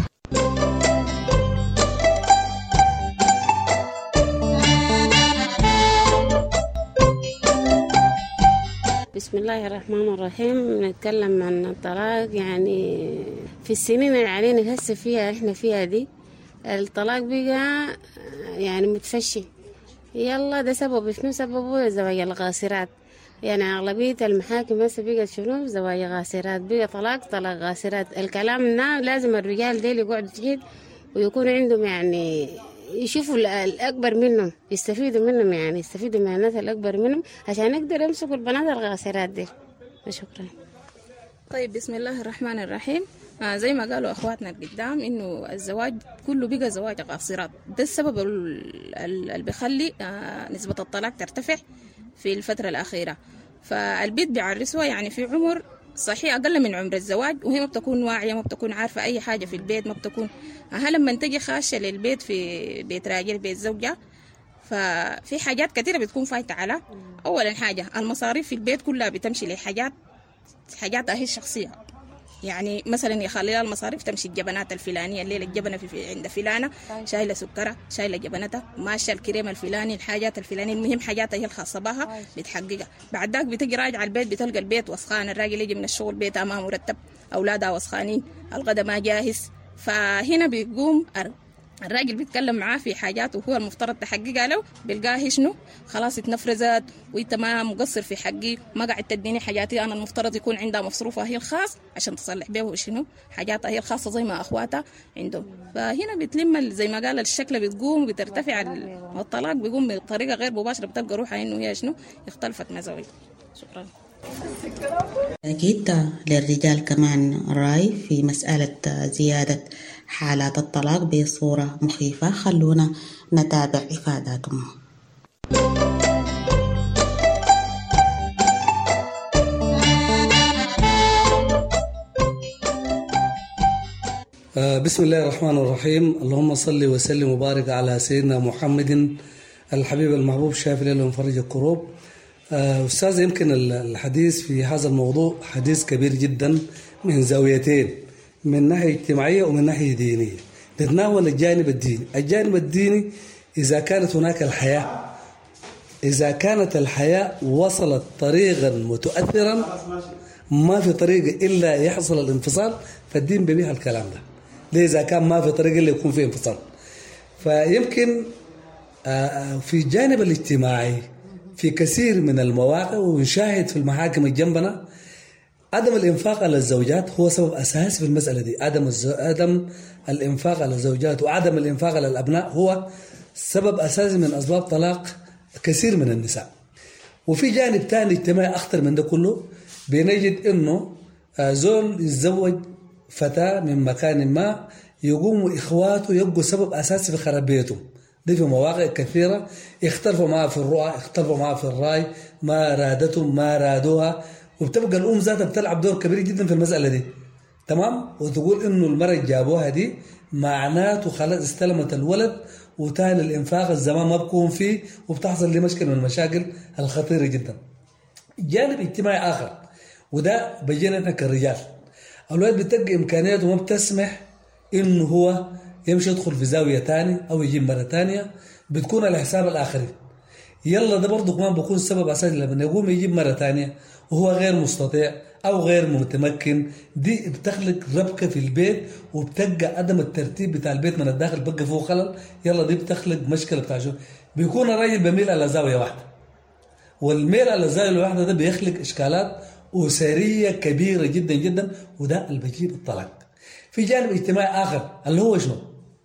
بسم الله الرحمن الرحيم. نتكلم عن الطلاق. يعني في السنين اللي علينا هسه فيها احنا فيها دي الطلاق بقى يعني متفشي. يلا ده سبب شنو؟ سببه زواج الغاصرات. يعني أغلبية المحاكم هسه بقت شنو؟ زواج غاصرات، بقى طلاق غاصرات. الكلام ده لازم الرجال ديل يقعدوا تحت ويكون عندهم يعني يشوفوا الأكبر منهم، يستفيدوا منهم، يعني يستفيدوا من الناس الأكبر منهم عشان يقدروا يمسكوا البنات الغاصرات دي. شكرا. طيب بسم الله الرحمن الرحيم. زي ما قالوا أخواتنا القدام إنه الزواج كله بقى زواج غاصرات. ده السبب اللي بيخلي نسبة الطلاق ترتفع في الفترة الأخيرة. فالبيت بيعرسوها يعني في عمر صحيح أقل من عمر الزواج، وهي ما بتكون واعية، ما بتكون عارفة أي حاجة في البيت، ما بتكون لما تجي خاشة للبيت في بيت راجل بيت زوجة. ففي حاجات كثيرة بتكون فايتة على أولا حاجة المصاريف في البيت كلها بتمشي لحاجات هي الشخصية. يعني مثلا يخليها المصاريف تمشي الجبنات الفلانية، الليلة الجبنة عند فلانة شايلة سكرة، شايلة جبنتها، ماشية الكريم الفلاني، الحاجات الفلانية، المهم حاجاتها هي الخاصة بها بتحققها. بعد ذاك بتجي راجعة البيت بتلقى البيت وسخان، الراجل يجي من الشغل بيتها ما مرتب، أولادها وسخانين، الغدا ما جاهز. فهنا بيقوم الراجل بيتكلم معاه في حاجات وهو المفترض تحققها له، بيلقاه شنو خلاص اتنفرزت وانت ما مقصر في حقي، ما قاعد تديني حاجاتي انا المفترض يكون عندها مصروفها هي الخاص عشان تصلح به شنو حاجاتها هي الخاصه زي ما اخواتها عندهم. فهنا بتلم زي ما قال الشكل بتقوم بترتفع الطلاق، بيقوم بطريقه غير مباشره بتلقى روحها انه هي شنو اختلفت مزاوي. شكرا. أكيد للرجال كمان رأي في مسألة زيادة حالات الطلاق بصورة مخيفة. خلونا نتابع إفاداتهم. بسم الله الرحمن الرحيم. اللهم صل وسلم وبارك على سيدنا محمد الحبيب المحبوب شافي ليل ومفرج الكروب. أستاذ، يمكن الحديث في هذا الموضوع حديث كبير جدا من زاويتين، من ناحية اجتماعية ومن ناحية دينية. نتناول الجانب الديني. الجانب الديني إذا كانت هناك الحياة، إذا كانت الحياة وصلت طريقا متؤثرا ما في طريقة إلا يحصل الانفصال، فالدين ببيع الكلام ده. ليه إذا كان ما في طريقة إلا يكون فيه انفصال؟ فيمكن في الجانب الاجتماعي في كثير من المواقع ونشاهد في المحاكم الجنبنا عدم الإنفاق على الزوجات هو سبب أساسي في المسألة دي. عدم الإنفاق على الزوجات وعدم الإنفاق على الأبناء هو سبب أساسي من أسباب طلاق كثير من النساء. وفي جانب ثاني اجتماعي أخطر من ده كله، بنجد إنه زول يتزوج فتاة من مكان ما، يقوموا إخواته يبقوا سبب أساسي في خراب بيته. دي في مواقع كثيرة اختلفوا معها في الرؤى، اختلفوا معها في الرأي، ما رادتهم ما رادوها، وبتبقى الأم ذاتها بتلعب دور كبير جدا في المسألة دي. تمام؟ وتقول إنه المرة جابوها دي معناته خلاص استلمت الولد، وتاني الإنفاق الزمان ما بكون فيه، وبتحصل لي مشكلة من المشاكل الخطيرة جدا. جانب اجتماعي آخر، وده بيجينا احنا كالرجال، الولد بتلقى إمكانياته ما بتسمح إنه هو يمشي يدخل في زاوية تاني أو يجيب مرة تانية بتكون على حساب الآخرين. يلا ده برضو كمان بيكون سبب أساسي لما يقوم يجيب مرة تانية وهو غير مستطيع أو غير متمكن. دي بتخلق ربكة في البيت وبتلقى عدم الترتيب بتاع البيت من الداخل بقى فيه خلل. يلا دي بتخلق مشكلة بتاع شو بيكون الراجل بميل على زاوية واحدة، والميل على الزاوية الواحدة ده بيخلق إشكالات أسرية كبيرة جدا جدا، وده اللي بيجيب الطلاق. في جانب اجتماعي آخر اللي هو شنو؟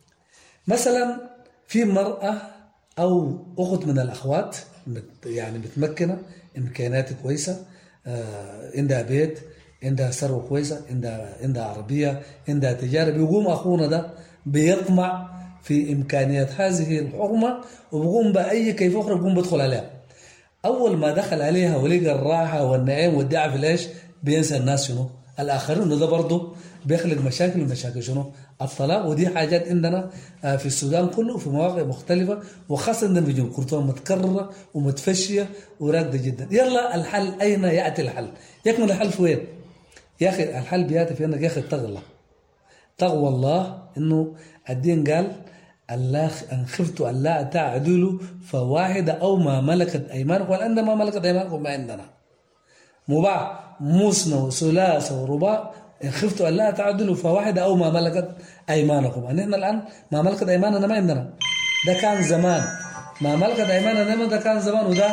مثلا في مرأة أو أخت من الأخوات يعني متمكنة، إمكانيات كويسة، عندها بيت، عندها ثروة كويسة، عندها عربية، عندها تجارة. بيقوم أخونا ده بيطمع في إمكانيات هذه الحرمة وبيقوم بأي كيف أخرى بيقوم بدخل عليها. أول ما دخل عليها ولقى الراحة والنعيم والدعم في العيش بينسى الناس شنو؟ الآخرين. وده برضه بيخلق مشاكل، ومشاكل شنو؟ الطلاق. ودي حاجات عندنا في السودان كله في مواقع مختلفة، وخاصة عندنا في جنوب كردستان متكررة ومتفشية وراكدة جدا. يلا الحل أين يأتي الحل؟ يكمن الحل في وين؟ يا أخي الحل بيأتي في أنك يا أخي اتق الله. تقوى الله. إنه الدين قال الله أن خفتوا أن لا تعدلوا فواحدة أو ما ملكت أيمانكم، وأن ما ملكت أيمانكم ما عندنا مباح مثنى وثلاثة ورباع. إن خفتوا أن لا تعدلوا فواحدة أو ما ملكت أيمانكم. أننا الآن ما ملكت أيماننا ما عندنا، ده كان زمان. ما ملكت أيماننا ده كان زمان، وده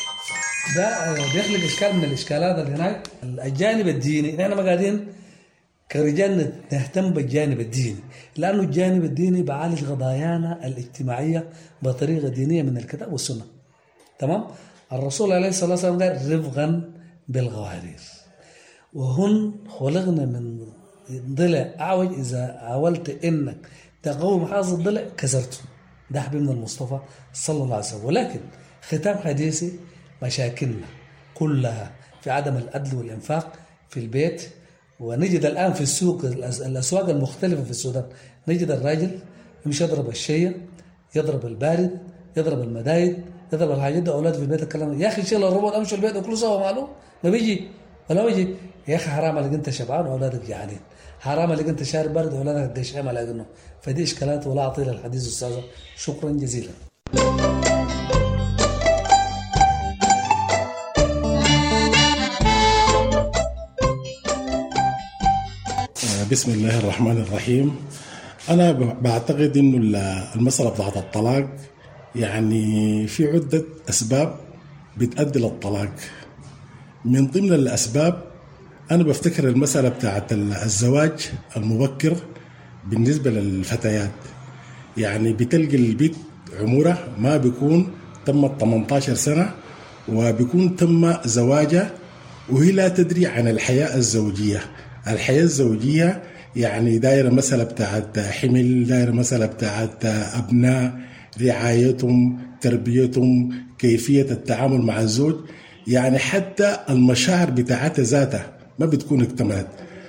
بيخلق إشكال من الإشكالات اللي هناك. الجانب الديني نحن ما قاعدين كرجال نهتم بالجانب الديني، لأنه الجانب الديني بعالج قضايانا الاجتماعية بطريقة دينية من الكتاب والسنة. تمام؟ الرسول عليه الصلاة والسلام قال رفقا بالغوارير، وهن خلقنا من ضلع أعوج، إذا حاولت إنك تقوم حاز الضلع كسرته. ده حبيبنا المصطفى صلى الله عليه وسلم. ولكن ختام حديثي مشاكلنا كلها في عدم العدل والإنفاق في البيت. ونجد الآن في السوق الأسواق المختلفة في السودان نجد الراجل يمشي يضرب الشيء، يضرب البارد، يضرب المدايد، يضرب الحاجات دي. أولاده في البيت الكلام يا أخي شيل الروبوت أمشي البيت وكله سوا ماله ما بيجي ولا بيجي. يا أخي حرام عليك أنت شبعان وأولادك جعانين، حرام عليك أنت شارب بارد وأولادك قشعين على أذنه. فدي إشكالات ولا أطيل الحديث أستاذة. شكرا جزيلا. بسم الله الرحمن الرحيم. أنا بعتقد إنه المسألة بتاعت الطلاق يعني في عدة أسباب بتؤدي للطلاق. من ضمن الأسباب أنا بفتكر المسألة بتاعت الزواج المبكر بالنسبة للفتيات. يعني بتلقي البيت عمره ما بيكون تم 18 سنة، وبيكون تم زواجها وهي لا تدري عن الحياة الزوجية. الحياة الزوجية يعني دائرة مسألة بتاعت حمل، دائرة مسألة بتاعت أبناء، رعايتهم، تربيتهم، كيفية التعامل مع الزوج. يعني حتى المشاعر بتاعتها ذاتها ما بتكون اكتملت.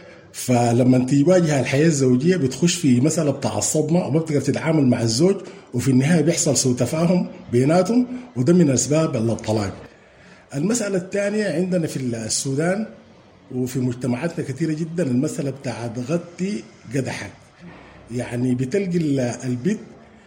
فلما انت تواجه الحياة الزوجية بتخش في مسألة بتاع الصدمة وما بتقدر تتعامل مع الزوج، وفي النهاية بيحصل سوء تفاهم بيناتهم، وده من أسباب الطلاق. المسألة الثانية عندنا في السودان وفي مجتمعاتنا كثيرة جدا المسألة بتاعت غطي قدحك. يعني بتلقي البيت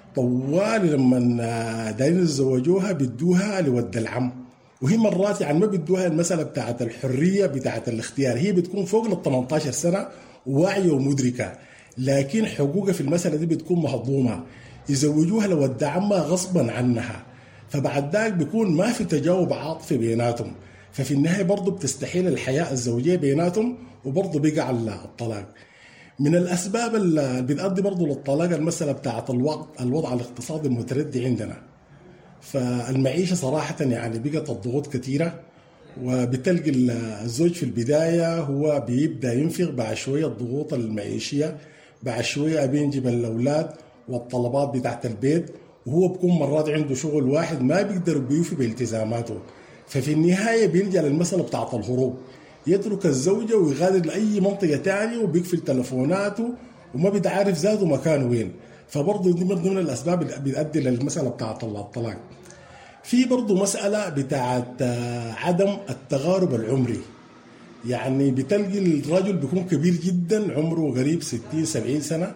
طوال لما دايرين يتزوجوها بدوها لود العم، وهي مرات يعني ما بدوها المسألة بتاعت الحرية بتاعت الاختيار. هي بتكون فوق ال 18 سنة واعية ومدركة، لكن حقوقها في المسألة دي بتكون مهضومة. يزوجوها لود عمها غصبا عنها، فبعد ذاك بيكون ما في تجاوب عاطفي بيناتهم، ففي النهاية برضو بتستحيل الحياة الزوجية بيناتهم، وبرضو بيقع الطلاق. من الأسباب اللي بتؤدي برضو للطلاق المسألة بتاعت الوضع الاقتصادي المتردي عندنا. فالمعيشة صراحة يعني بقت الضغوط كثيرة، وبتلقي الزوج في البداية هو بيبدأ ينفق، بعد شوية الضغوط المعيشية، بعد شوية بينجب الأولاد والطلبات بتاعت البيت، وهو بكون مرات عنده شغل واحد ما بيقدر بيوفي بالتزاماته. ففي النهاية بيلجأ للمسألة بتاعت الهروب، يترك الزوجة ويغادر لأي منطقة تانية وبيقفل تلفوناته وما بيتعرف ذاته مكانه وين. فبرضه دي من ضمن الأسباب اللي بتؤدي للمسألة بتاعت الطلاق. في برضه مسألة بتاعت عدم التغارب العمري. يعني بتلقي الرجل بيكون كبير جدا، عمره قريب 60-70 سنة،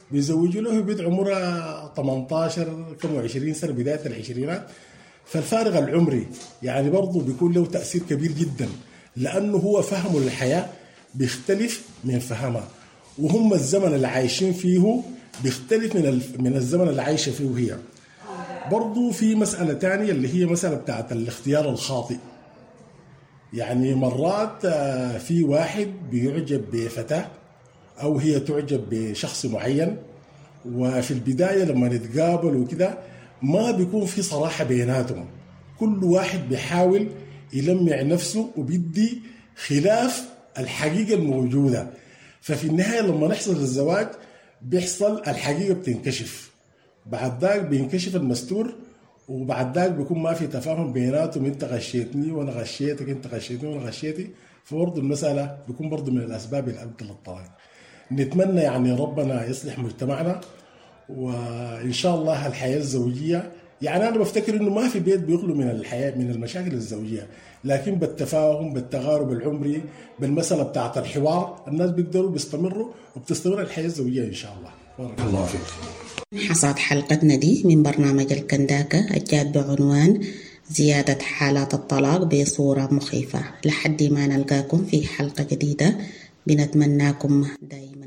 بيزوجوا له بنت عمرها 18 كم 20 سنة بداية العشرينات. فالفارق العمري يعني برضه بيكون له تأثير كبير جدا، لأنه هو فهمه للحياة بيختلف من فهمها، وهم الزمن اللي عايشين فيه بيختلف من الزمن اللي عايشة فيه هي. برضو في مسألة تانية اللي هي مسألة بتاعت الاختيار الخاطئ. يعني مرات في واحد بيعجب بفتاة أو هي تعجب بشخص معين، وفي البداية لما نتقابل وكده ما بيكون في صراحة بيناتهم، كل واحد بيحاول يلمع نفسه وبيدي خلاف الحقيقة الموجودة. ففي النهاية لما نحصل الزواج بيحصل الحقيقة بتنكشف، بعد ذاك بينكشف المستور، وبعد ذاك بيكون ما في تفاهم بيناتهم، انت غشيتني وانا غشيتك، انت غشيتني وانا غشيتي. فبرضه المسألة بيكون برضه من الأسباب اللي أدت للطلاق. نتمنى يعني ربنا يصلح مجتمعنا، وإن شاء الله الحياة الزوجية يعني أنا بفتكر إنه ما في بيت بيخلو من الحياة من المشاكل الزوجية، لكن بالتفاهم بالتغارب العمري بالمسألة بتاعت الحوار الناس بيقدروا بيستمروا وبتستمر الحياة الزوجية إن شاء الله. بارك الله فيك. حصاد حلقتنا دي من برنامج الكنداكة الجاد بعنوان زيادة حالات الطلاق بصورة مخيفة. لحد ما نلقاكم في حلقة جديدة بنتمناكم دائما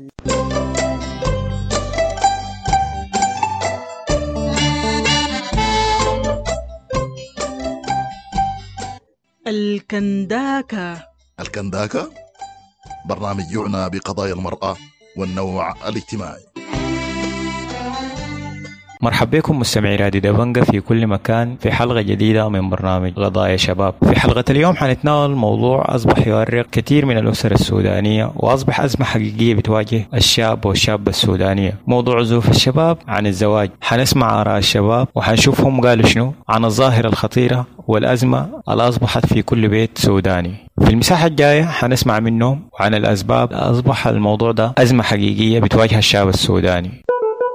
الكنداكة برنامج يعنى بقضايا المرأة والنوع الاجتماعي. مرحبا بكم مستمعي راديو دبنجة في كل مكان في حلقة جديدة من برنامج قضايا شباب. في حلقة اليوم حنتناول موضوع أصبح يؤرق كثير من الأسر السودانية، وأصبح أزمة حقيقية بتواجه الشاب والشابة السودانية. موضوع عزوف الشباب عن الزواج. حنسمع آراء الشباب وحنشوفهم قالوا شنو عن الظاهرة الخطيرة والأزمة اللي أصبحت في كل بيت سوداني. في المساحة الجاية حنسمع منهم وعن الأسباب أصبح الموضوع ده أزمة حقيقية بتواجه الشاب السوداني.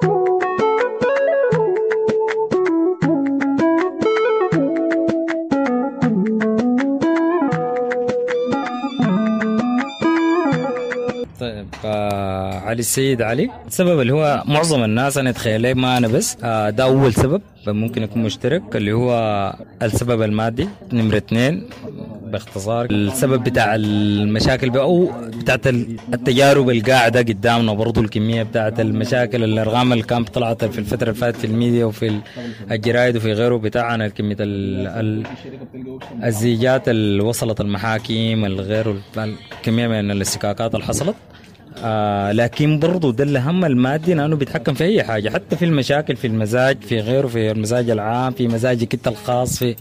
علي السيد علي، السبب اللي هو معظم الناس أنا أتخيله، ما أنا بس، ده أول سبب ممكن يكون مشترك، اللي هو السبب المادي. نمرة 2 باختصار السبب بتاع المشاكل أو بتاعت التجارب القاعدة قدامنا، برضو الكمية بتاعت المشاكل، الأرقام اللي كانت طلعت في الفترة اللي فاتت في الميديا وفي الجرائد وفي غيره بتاعنا، كمية الزيجات اللي وصلت المحاكم الغير، الكمية من الاستكاكات اللي حصلت. لكن برضو ده الهم المادي، لأنه بيتحكم في أي حاجة، حتى في المشاكل، في المزاج، في غيره، في المزاج العام، في مزاجك انت الخاص. في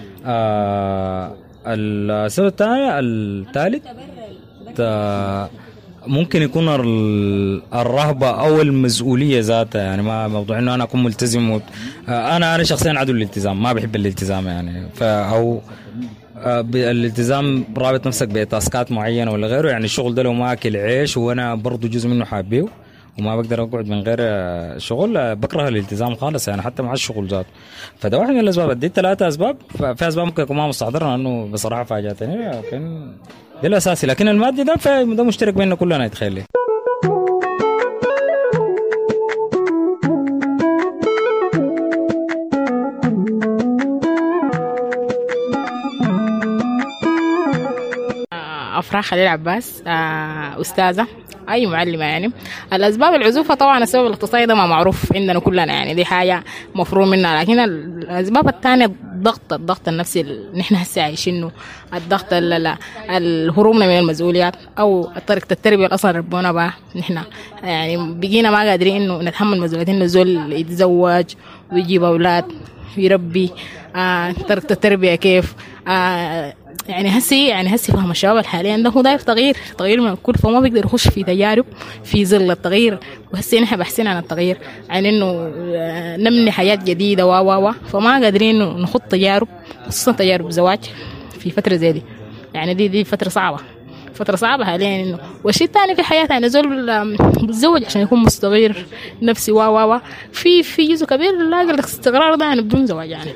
السبب الثالث ممكن يكون الرهبة أو المسؤولية ذاتها، يعني ما موضوع إنه أنا أكون ملتزم أنا شخصيا عدو الالتزام، ما بحب الالتزام يعني، أو الالتزام رابط نفسك بتاسكات معينة ولا غيره، يعني الشغل ده لو ما أكل عيش وأنا برضو جزء منه حابيه وما بقدر أقعد من غير شغل، بكره الالتزام خالص يعني، حتى مع الشغل ذاته. فده واحد من الأسباب. دي 3 أسباب. في أسباب ممكن يكون ما مستحضرة لأنه بصراحة فاجأتني، لكن ده الأساسي. لكن المادي ده مشترك بيننا كلنا يتخيل. أفراح خليل عباس، أستاذة أي معلمة. يعني الأسباب العزوفة طبعا السبب الاقتصادي ده ما معروف عندنا كلنا، يعني دي حاجة مفروض منها. لكن الأسباب الثانية الضغط النفسي اللي نحن هسه عايشينه، الضغط الهروبنا من المسؤوليات، أو طريقة التربية أصلا ربنا بقى نحن يعني بقينا ما قادرين إنه نتحمل مسؤوليات إنه زول يتزوج ويجيب أولاد ويربي. طريقة التربية كيف يعني هسي فهم الشباب حاليا ده هو داير تغيير من الكل، فما بيقدر يخش في تجارب في ظل التغيير. وهسي نحن بحثين عن التغيير، يعني انه نبني حياة جديدة فما قادرين نخط تجارب، خصوصا تجارب زواج في فترة زي دي. يعني دي فترة صعبة حاليا. انه والشيء الثاني في حياته يعني زول بتزوج عشان يكون مستقر نفسي في جزء كبير لاقي الاستقرار ده يعني بدون زواج يعني.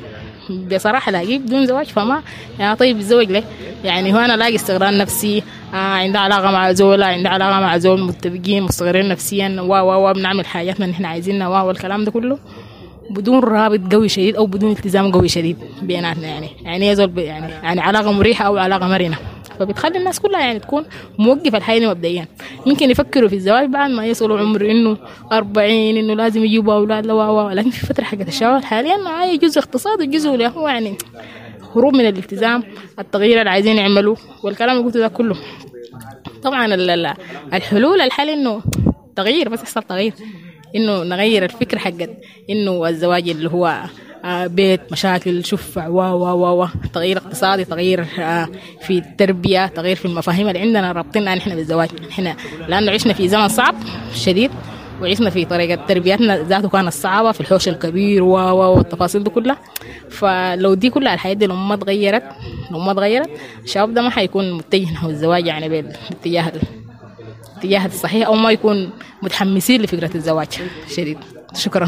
بصراحة لاقيه بدون زواج فما يعني طيب الزواج ليه؟ يعني هو أنا لاقي استغلال نفسي، عندها علاقة مع زولا، عندها علاقة مع زول، متفقين مستقرين نفسيا بنعمل حاجاتنا اللي احنا عايزينها والكلام ده كله بدون رابط قوي شديد أو بدون التزام قوي شديد بيناتنا. يعني هي زول يعني علاقة مريحة أو علاقة مرنة، فبتخلي الناس كلها يعني تكون موقفة الحياة دي مبدئيا. ممكن يفكروا في الزواج بعد ما يصلوا عمر إنه 40 إنه لازم يجيبوا أولاد لكن في فترة حقت الشباب حاليا معايا جزء اقتصادي وجزء له هو يعني هروب من الالتزام، التغيير اللي عايزين يعملوه والكلام اللي قلته ده كله. طبعا الحل إنه تغيير، بس يحصل تغيير، إنه نغير الفكر حقت إنه الزواج اللي هو بيت مشاكل شفع تغيير اقتصادي، تغيير في التربية، تغيير في المفاهيم اللي عندنا رابطيننا نحن بالزواج. نحن لأنه عشنا في زمن صعب شديد، وعشنا في طريقة تربيتنا ذاته كانت صعبة في الحوش الكبير والتفاصيل دي كلها. فلو دي كلها الحياة دي لو ما تغيرت الشباب ده ما حيكون متجه نحو الزواج يعني بالاتجاه الصحيح، أو ما يكون متحمسين لفكرة الزواج شديد. شكرا.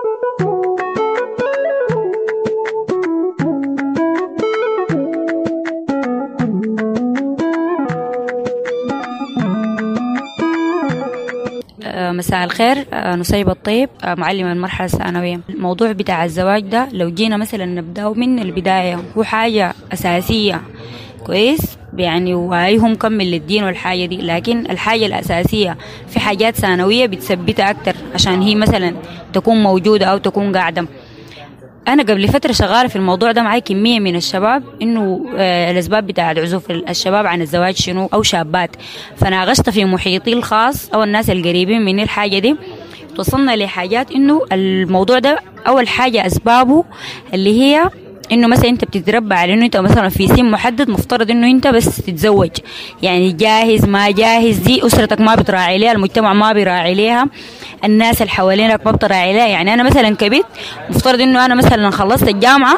مساء الخير، نسيب الطيب، معلمة المرحلة الثانوية. الموضوع بتاع الزواج ده لو جينا مثلا نبدأ من البداية، هو حاجة أساسية كويس يعني، وهيهم مكمل للدين والحاجة دي، لكن الحاجة الأساسية في حاجات ثانوية بتثبتها أكتر عشان هي مثلا تكون موجودة أو تكون قاعدة. أنا قبل فترة شغالة في الموضوع ده، معي كمية من الشباب إنه الأسباب بتاعت عزوف الشباب عن الزواج شنو، أو شابات. فناقشت في محيطي الخاص أو الناس القريبين من الحاجة دي، توصلنا لحاجات إنه الموضوع ده أول حاجة أسبابه اللي هي إنه مثلا أنت بتتربى على إنه أنت مثلا في سن محدد مفترض إنه أنت بس تتزوج، يعني جاهز ما جاهز دي أسرتك ما بتراعي لها، المجتمع ما بيراعي لها، الناس اللي حوالينك ما بتراعي لها. يعني أنا مثلا كبيت مفترض إنه أنا مثلا خلصت الجامعة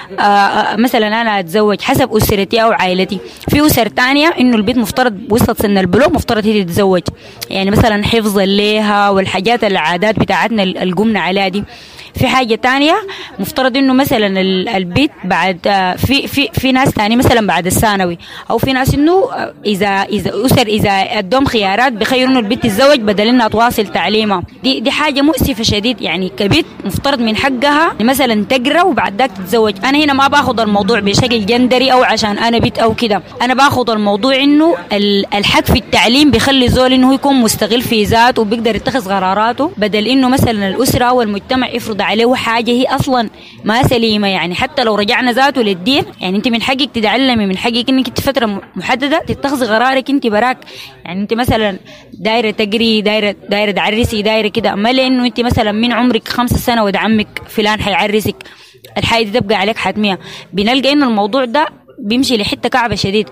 مثلا أنا أتزوج حسب أسرتي أو عائلتي. في أسر تانية إنه البيت مفترض وصلت سن البلوغ مفترض هي تتزوج، يعني مثلا حفظا ليها والحاجات العادات بتاعتنا اللي قمنا عليها دي. في حاجة تانية مفترض إنه مثلا البيت بعد في ناس تاني مثلا بعد الثانوي، أو في ناس إنه إذا أدوم خيارات بخير إنه البيت تتزوج بدل إنها تواصل تعليمها. دي حاجة مؤسفة شديد. يعني كبيت مفترض من حقها مثلا تقرأ وبعد ذاك تتزوج. أنا هنا ما باخذ الموضوع بشكل جندري أو عشان أنا بيت أو كده، أنا باخذ الموضوع إنه الحق في التعليم بيخلي زول إنه يكون مستقل في ذاته وبيقدر يتخذ قراراته، بدل إنه مثلا الأسرة أو المجتمع يفرض عليه حاجة هي أصلا ما سليمة. يعني حتى لو رجعنا ذاته للدين، يعني أنت من حقك تتعلمي، من حقك إنك أنت فترة محددة تتخذ قرارك أنت براك. يعني أنت مثلا دايرة تقري، دايرة تعرسي، دايرة كده، ما لأنه أنت مثلا من عمرك 5 سنة ود عمك فلان حيعرسك، الحاجة دي تبقى عليك حتمية. بنلقى إنه الموضوع ده بيمشي لحتة كعبة شديد.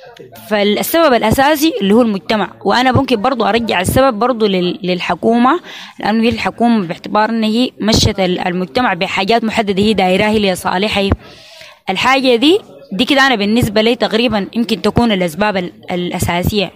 فالسبب الأساسي اللي هو المجتمع، وأنا ممكن برضو أرجع السبب برضو للحكومة، لأنه هي الحكومة باعتبار أنه هي مشت المجتمع بحاجات محددة هي دائرة هي لصالحها. الحاجة دي كده أنا بالنسبة لي تقريبا يمكن تكون الأسباب الأساسية.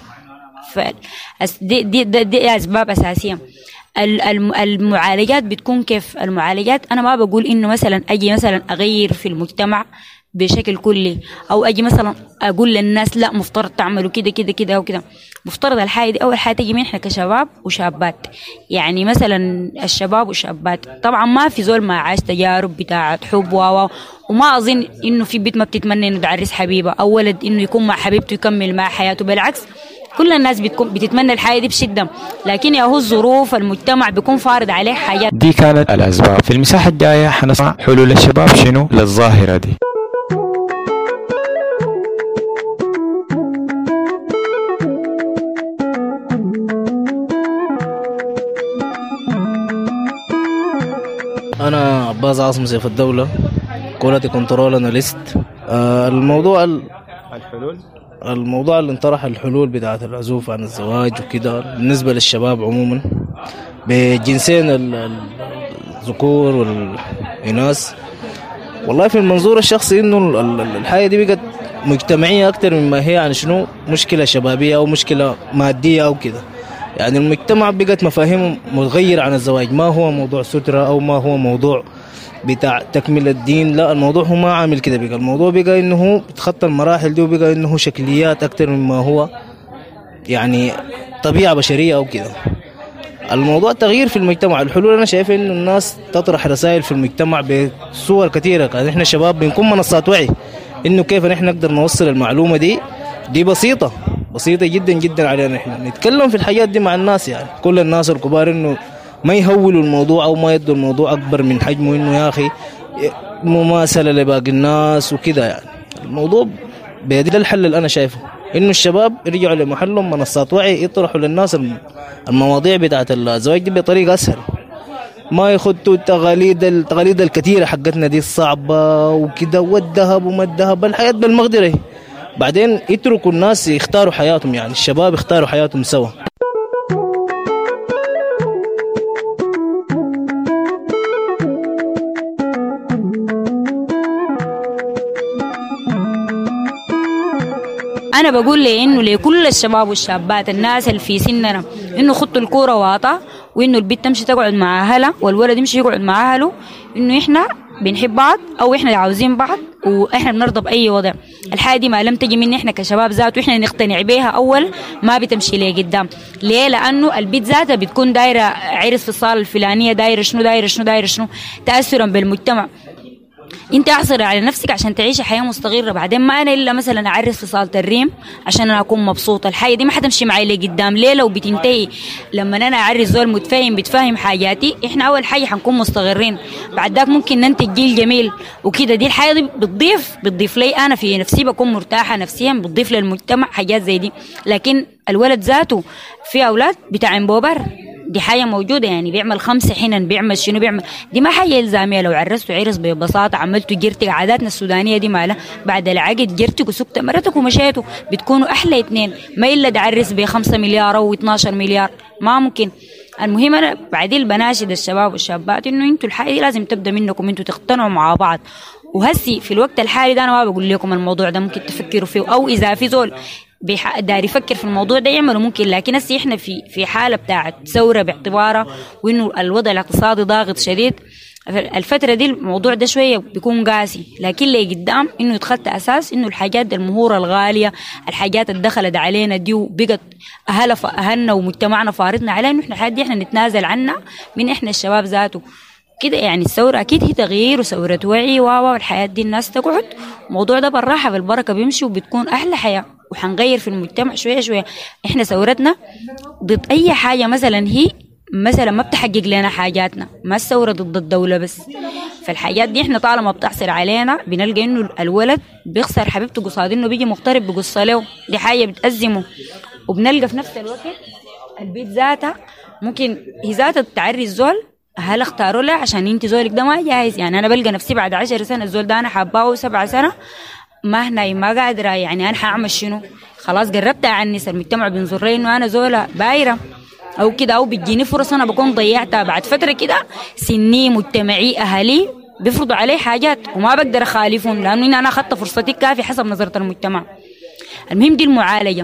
دي أسباب أساسية. المعالجات بتكون كيف؟ المعالجات أنا ما بقول إنه مثلا أجي مثلا أغير في المجتمع بشكل كلي، أو أجي مثلا أقول للناس لا مفترض تعملوا كده كده كده أو كده. مفترض الحاجة دي أول حاجة تجي من إحنا كشباب وشابات. يعني مثلا الشباب والشابات طبعا ما في زول ما عاش تجارب بتاعة حب وما أظن إنه في بيت ما بتتمنى إنه تعرس حبيبة أو ولد إنه يكون مع حبيبته يكمل مع حياته. بالعكس كل الناس بتتمنى الحياة دي بشدة، لكن يا هو الظروف المجتمع بيكون فارض عليه حاجات. دي كانت الأسباب. في المساحة الجاية حنسمع حلول الشباب شنو للظاهرة دي. أنا عباس عاصم سيف الدولة، كواليتي كنترول أناليست. الموضوع اللي انطرح الحلول بتاعت العزوف عن الزواج وكده بالنسبة للشباب عموما بجنسين الذكور والإناث. والله في المنظور الشخصي إنه الحياة دي بقت مجتمعية أكتر مما هي يعني شنو مشكلة شبابية أو مشكلة مادية أو كده. يعني المجتمع بقت مفاهيم متغيرة عن الزواج، ما هو موضوع سترة أو ما هو موضوع بتاع تكمل الدين، لا الموضوع هو ما عامل كده، بقى الموضوع بقى إنه بتخطى المراحل دي، وبقى إنه شكليات أكتر مما هو يعني طبيعة بشرية أو كده. الموضوع تغيير في المجتمع. الحلول أنا شايف إنه الناس تطرح رسائل في المجتمع بصور كثيرة. يعني إحنا شباب بنكون منصات وعي إنه كيف نحن نقدر نوصل المعلومة دي بسيطة جدا جدا علينا إحنا نتكلم في الحاجات دي مع الناس، يعني كل الناس الكبار إنه ما يهولوا الموضوع أو ما يدوا الموضوع أكبر من حجمه، إنه يا أخي مماثلة لباقي الناس وكده. يعني الموضوع بيد الحل اللي أنا شايفه إنه الشباب يرجعوا لمحلهم، منصات وعي يطرحوا للناس المواضيع بتاعت الزواج دي بطريقة أسهل، ما يخطوا التقاليد الكثيرة حقتنا دي الصعبة وكده، والذهب وما الذهب الحياة بالمقدرة. بعدين يتركوا الناس يختاروا حياتهم، يعني الشباب يختاروا حياتهم سوا. أنا بقول لي إنه لكل الشباب والشابات الناس اللي في سننا إنه خطوا الكورة واطة، وإنه البنت تمشي تقعد مع أهلها والولد يمشي يقعد مع أهله، إنه إحنا بنحب بعض أو إحنا عاوزين بعض وإحنا بنرضى بأي وضع. الحاجة دي ما لم تجي من إحنا كشباب ذات وإحنا نقتنع بيها أول ما بتمشي ليه قدام. ليه؟ لأنه البيت ذاتها بتكون دايرة عرس في الصالة الفلانية، دايرة شنو تأثرا بالمجتمع. انت اعصر على نفسك عشان تعيش حياه مستقره. بعدين ما انا الا مثلا اعرس في صاله الريم عشان انا اكون مبسوطه، الحياه دي ما حتمشي معي لقدام. ليه؟ لو بتنتهي لما انا اعرس زول متفاهم بتفاهم حاجاتي، احنا اول حاجه حنكون مستقرين، بعد ذاك ممكن ننتج جيل جميل وكده. دي الحياه دي بتضيف لي انا في نفسي، بكون مرتاحه نفسيا، بتضيف للمجتمع حاجات زي دي. لكن الولد ذاته في اولاد بتاع بوبر، دي حاجة موجودة، يعني بيعمل 5 حنن، بيعمل شنو بيعمل، دي ما حاجة إلزامية. لو عرستوا عرس ببساطة عملتوا جرتك، عاداتنا السودانية دي مالها بعد العقد جرتك وسكت مرتك ومشيتوا بتكونوا أحلى 2، ما إلا تعرس ب5 مليار أو 12 مليار، ما ممكن. المهم أنا بعدين بناشد الشباب والشابات إنه أنتوا الحاجة دي لازم تبدأ منكم، أنتوا تقتنعوا مع بعض. وهسي في الوقت الحالي ده أنا ما بقول لكم الموضوع ده ممكن تفكروا فيه، أو إذا في زول داير يفكر في الموضوع ده يعمله ممكن، لكن هسي احنا في حاله بتاعت ثوره باعتبارها وانه الوضع الاقتصادي ضاغط شديد. الفتره دي الموضوع ده شويه بيكون قاسي، لكن اللي قدام انه يتخطى اساس انه الحاجات المهوره الغاليه، الحاجات اللي دخلت علينا دي وبقت اهلنا ومجتمعنا فارضنا عليها، انه احنا الحاجات دي احنا نتنازل عنها من احنا الشباب ذاته كده. يعني الثورة أكيد هي تغيير وثورة وعي والحياة دي الناس تقعد الموضوع ده بالراحة بالبركة بيمشي وبتكون أحلى حياة، وحنغير في المجتمع شوية شوية. إحنا ثورتنا ضد أي حاجة مثلا هي مثلا ما بتحقق لنا حاجاتنا، ما الثورة ضد الدولة بس. فالحاجات دي إحنا طالما بتحصل علينا بنلقى إنه الولد بيخسر حبيبته قصاد إنه بيجي مغترب بقصة له، دي حاجة بتأزمه. وبنلقى في نفس الوقت البيت ذاتها ممكن هي ذاتها تعري الزول، هل اختاروا له عشان انت زولك ده ما جاهز. يعني انا بلقى نفسي بعد 10 سنة الزول ده انا حباه 7 سنة ما هنا ما قادرة، يعني انا حاعمل شنو؟ خلاص قربت اعنس، المجتمع بينظر لي انه انا زولة بايرة او كده، او بتجيني فرص انا بكون ضيعتها. بعد فترة كده سني مجتمعي اهلي بيفرضوا علي حاجات وما بقدر اخالفهم، لانه انا اخذت فرصتي كافي حسب نظرة المجتمع. المهم دي المعالجة.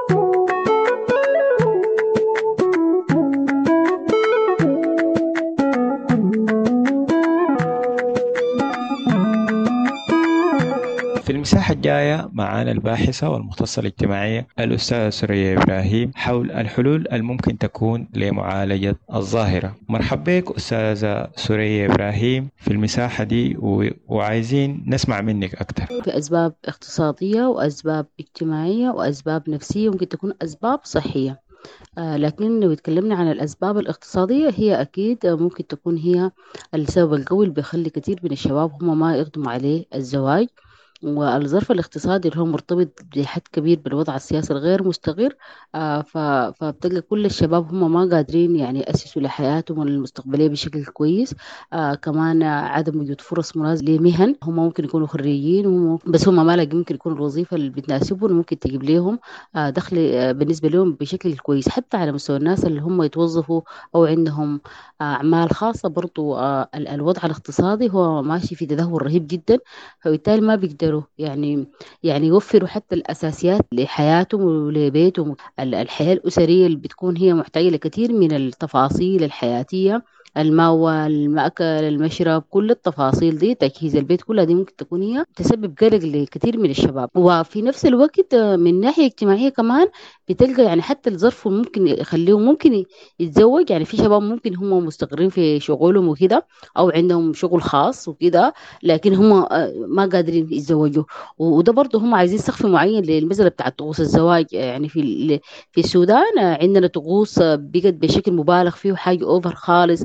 في المساحة الجاية معانا الباحثة والمختصة الاجتماعية الأستاذة سرية إبراهيم حول الحلول الممكن تكون لمعالجة الظاهرة. مرحبا بك أستاذة سرية إبراهيم في المساحة دي، وعايزين نسمع منك أكثر. في أسباب اقتصادية وأسباب اجتماعية وأسباب نفسية، ممكن تكون أسباب صحية. لكن لو تكلمنا عن الأسباب الاقتصادية هي أكيد ممكن تكون هي السبب القوي اللي بيخلي كثير من الشباب هم ما يقدموا عليه الزواج. والظرف الاقتصادي اللي هو مرتبط بحد كبير بالوضع السياسي الغير مستقر، فبتلقى كل الشباب هم ما قادرين يعني يأسسوا لحياتهم المستقبلية بشكل كويس. كمان عدم وجود فرص مناسبة لمهن، هم ممكن يكونوا خريجين بس هم ما لاقي ممكن يكون الوظيفة اللي بتناسبهم ممكن تجيب لهم دخل بالنسبة لهم بشكل كويس. حتى على مستوى الناس اللي هم يتوظفوا أو عندهم أعمال خاصة برضو الوضع الاقتصادي هو ماشي في تدهور رهيب جدا، فبالتالي ما بيقدر يقدروا يعني يوفروا حتى الأساسيات لحياتهم ولبيتهم. الحياة الأسرية اللي بتكون هي محتاجة لكثير من التفاصيل الحياتية، الماء، المأكل، المشرب، كل التفاصيل دي، تجهيز البيت، كلها دي ممكن تكون هي تسبب قلق لكثير من الشباب. وفي نفس الوقت من ناحية اجتماعية كمان بتلقى يعني حتى الظرف ممكن يخليهم ممكن يتزوج. يعني في شباب ممكن هم مستقرين في شغلهم وكده أو عندهم شغل خاص وكده، لكن هم ما قادرين يتزوجوا، وده برضه هم عايزين سقف معين للمسألة بتاعت طقوس الزواج. يعني في السودان عندنا طقوس بقت بشكل مبالغ فيه، حاجة أوفر خالص.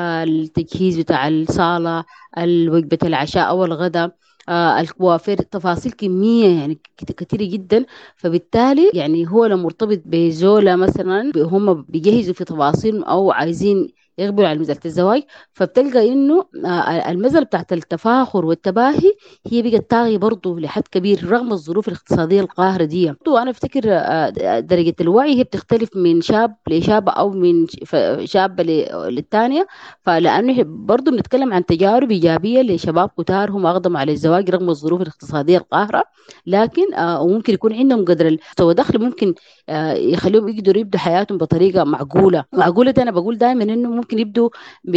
التجهيز بتاع الصالة، وجبة العشاء أو الغداء، الكوافير، تفاصيل كمية يعني كثيرة جدا. فبالتالي يعني هو لو مرتبط بزولة مثلا هم بيجهزوا في تفاصيل أو عايزين يقبلوا على مسألة الزواج، فبتلقى إنه المسألة بتاعت التفاخر والتباهي هي بقت طاغية برضو لحد كبير رغم الظروف الاقتصادية القاهرة دي. وأنا أفتكر درجة الوعي هي بتختلف من شاب لشاب أو من شاب للتانية. فلأنه برضو بنتكلم عن تجارب إيجابية لشباب كتار هم أقدموا على الزواج رغم الظروف الاقتصادية القاهرة، لكن وممكن يكون عندهم قدر دخل ممكن يخليهم يقدروا يبدوا حياتهم بطريقة معقولة. ده أنا بقول دائما إنه ممكن يبدوا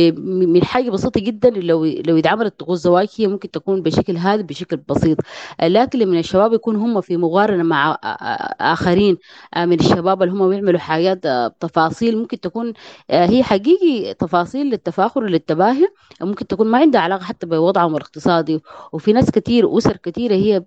من حاجة بسيطة جدا. لو يتعملت طقوس زواج هي ممكن تكون بشكل هادف بشكل بسيط، لكن من الشباب يكون هم في مقارنة مع آخرين من الشباب اللي هم بيعملوا حاجات تفاصيل ممكن تكون هي حقيقي تفاصيل للتفاخر وللتباهي، ممكن تكون ما عندها علاقة حتى بوضعهم الاقتصادي. وفي ناس كتير أسر كتيرة هي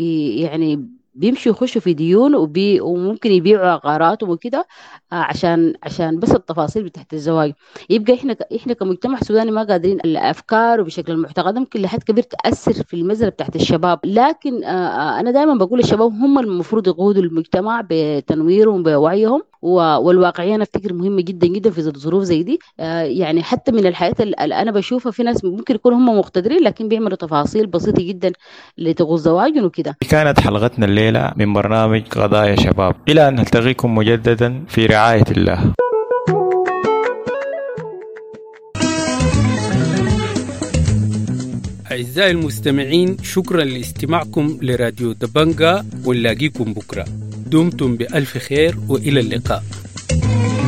يعني بيمشوا يخشوا في ديون وممكن يبيعوا عقاراتهم وكده عشان بس التفاصيل بتاعت الزواج. يبقى احنا كمجتمع سوداني ما قادرين الافكار وبشكل المعتقد ممكن لحد كبير تاثر في المسألة بتاعت الشباب. لكن انا دائما بقول الشباب هم المفروض يقودوا المجتمع بتنويرهم بوعيهم. والواقعيه انا افتكر مهمه جدا جدا في ظروف زي دي. يعني حتى من الحياه اللي انا بشوفها في ناس ممكن يكونوا هم مقتدرين لكن بيعملوا تفاصيل بسيطه جدا لتغوص زواجهم وكده. كانت حلقتنا الليله من برنامج قضايا شباب، الى ان نلتقيكم مجددا في رعايه الله. أعزائي المستمعين، شكرا لاستماعكم لراديو دبنجا، ونلاقيكم بكرة. دمتم بألف خير وإلى اللقاء.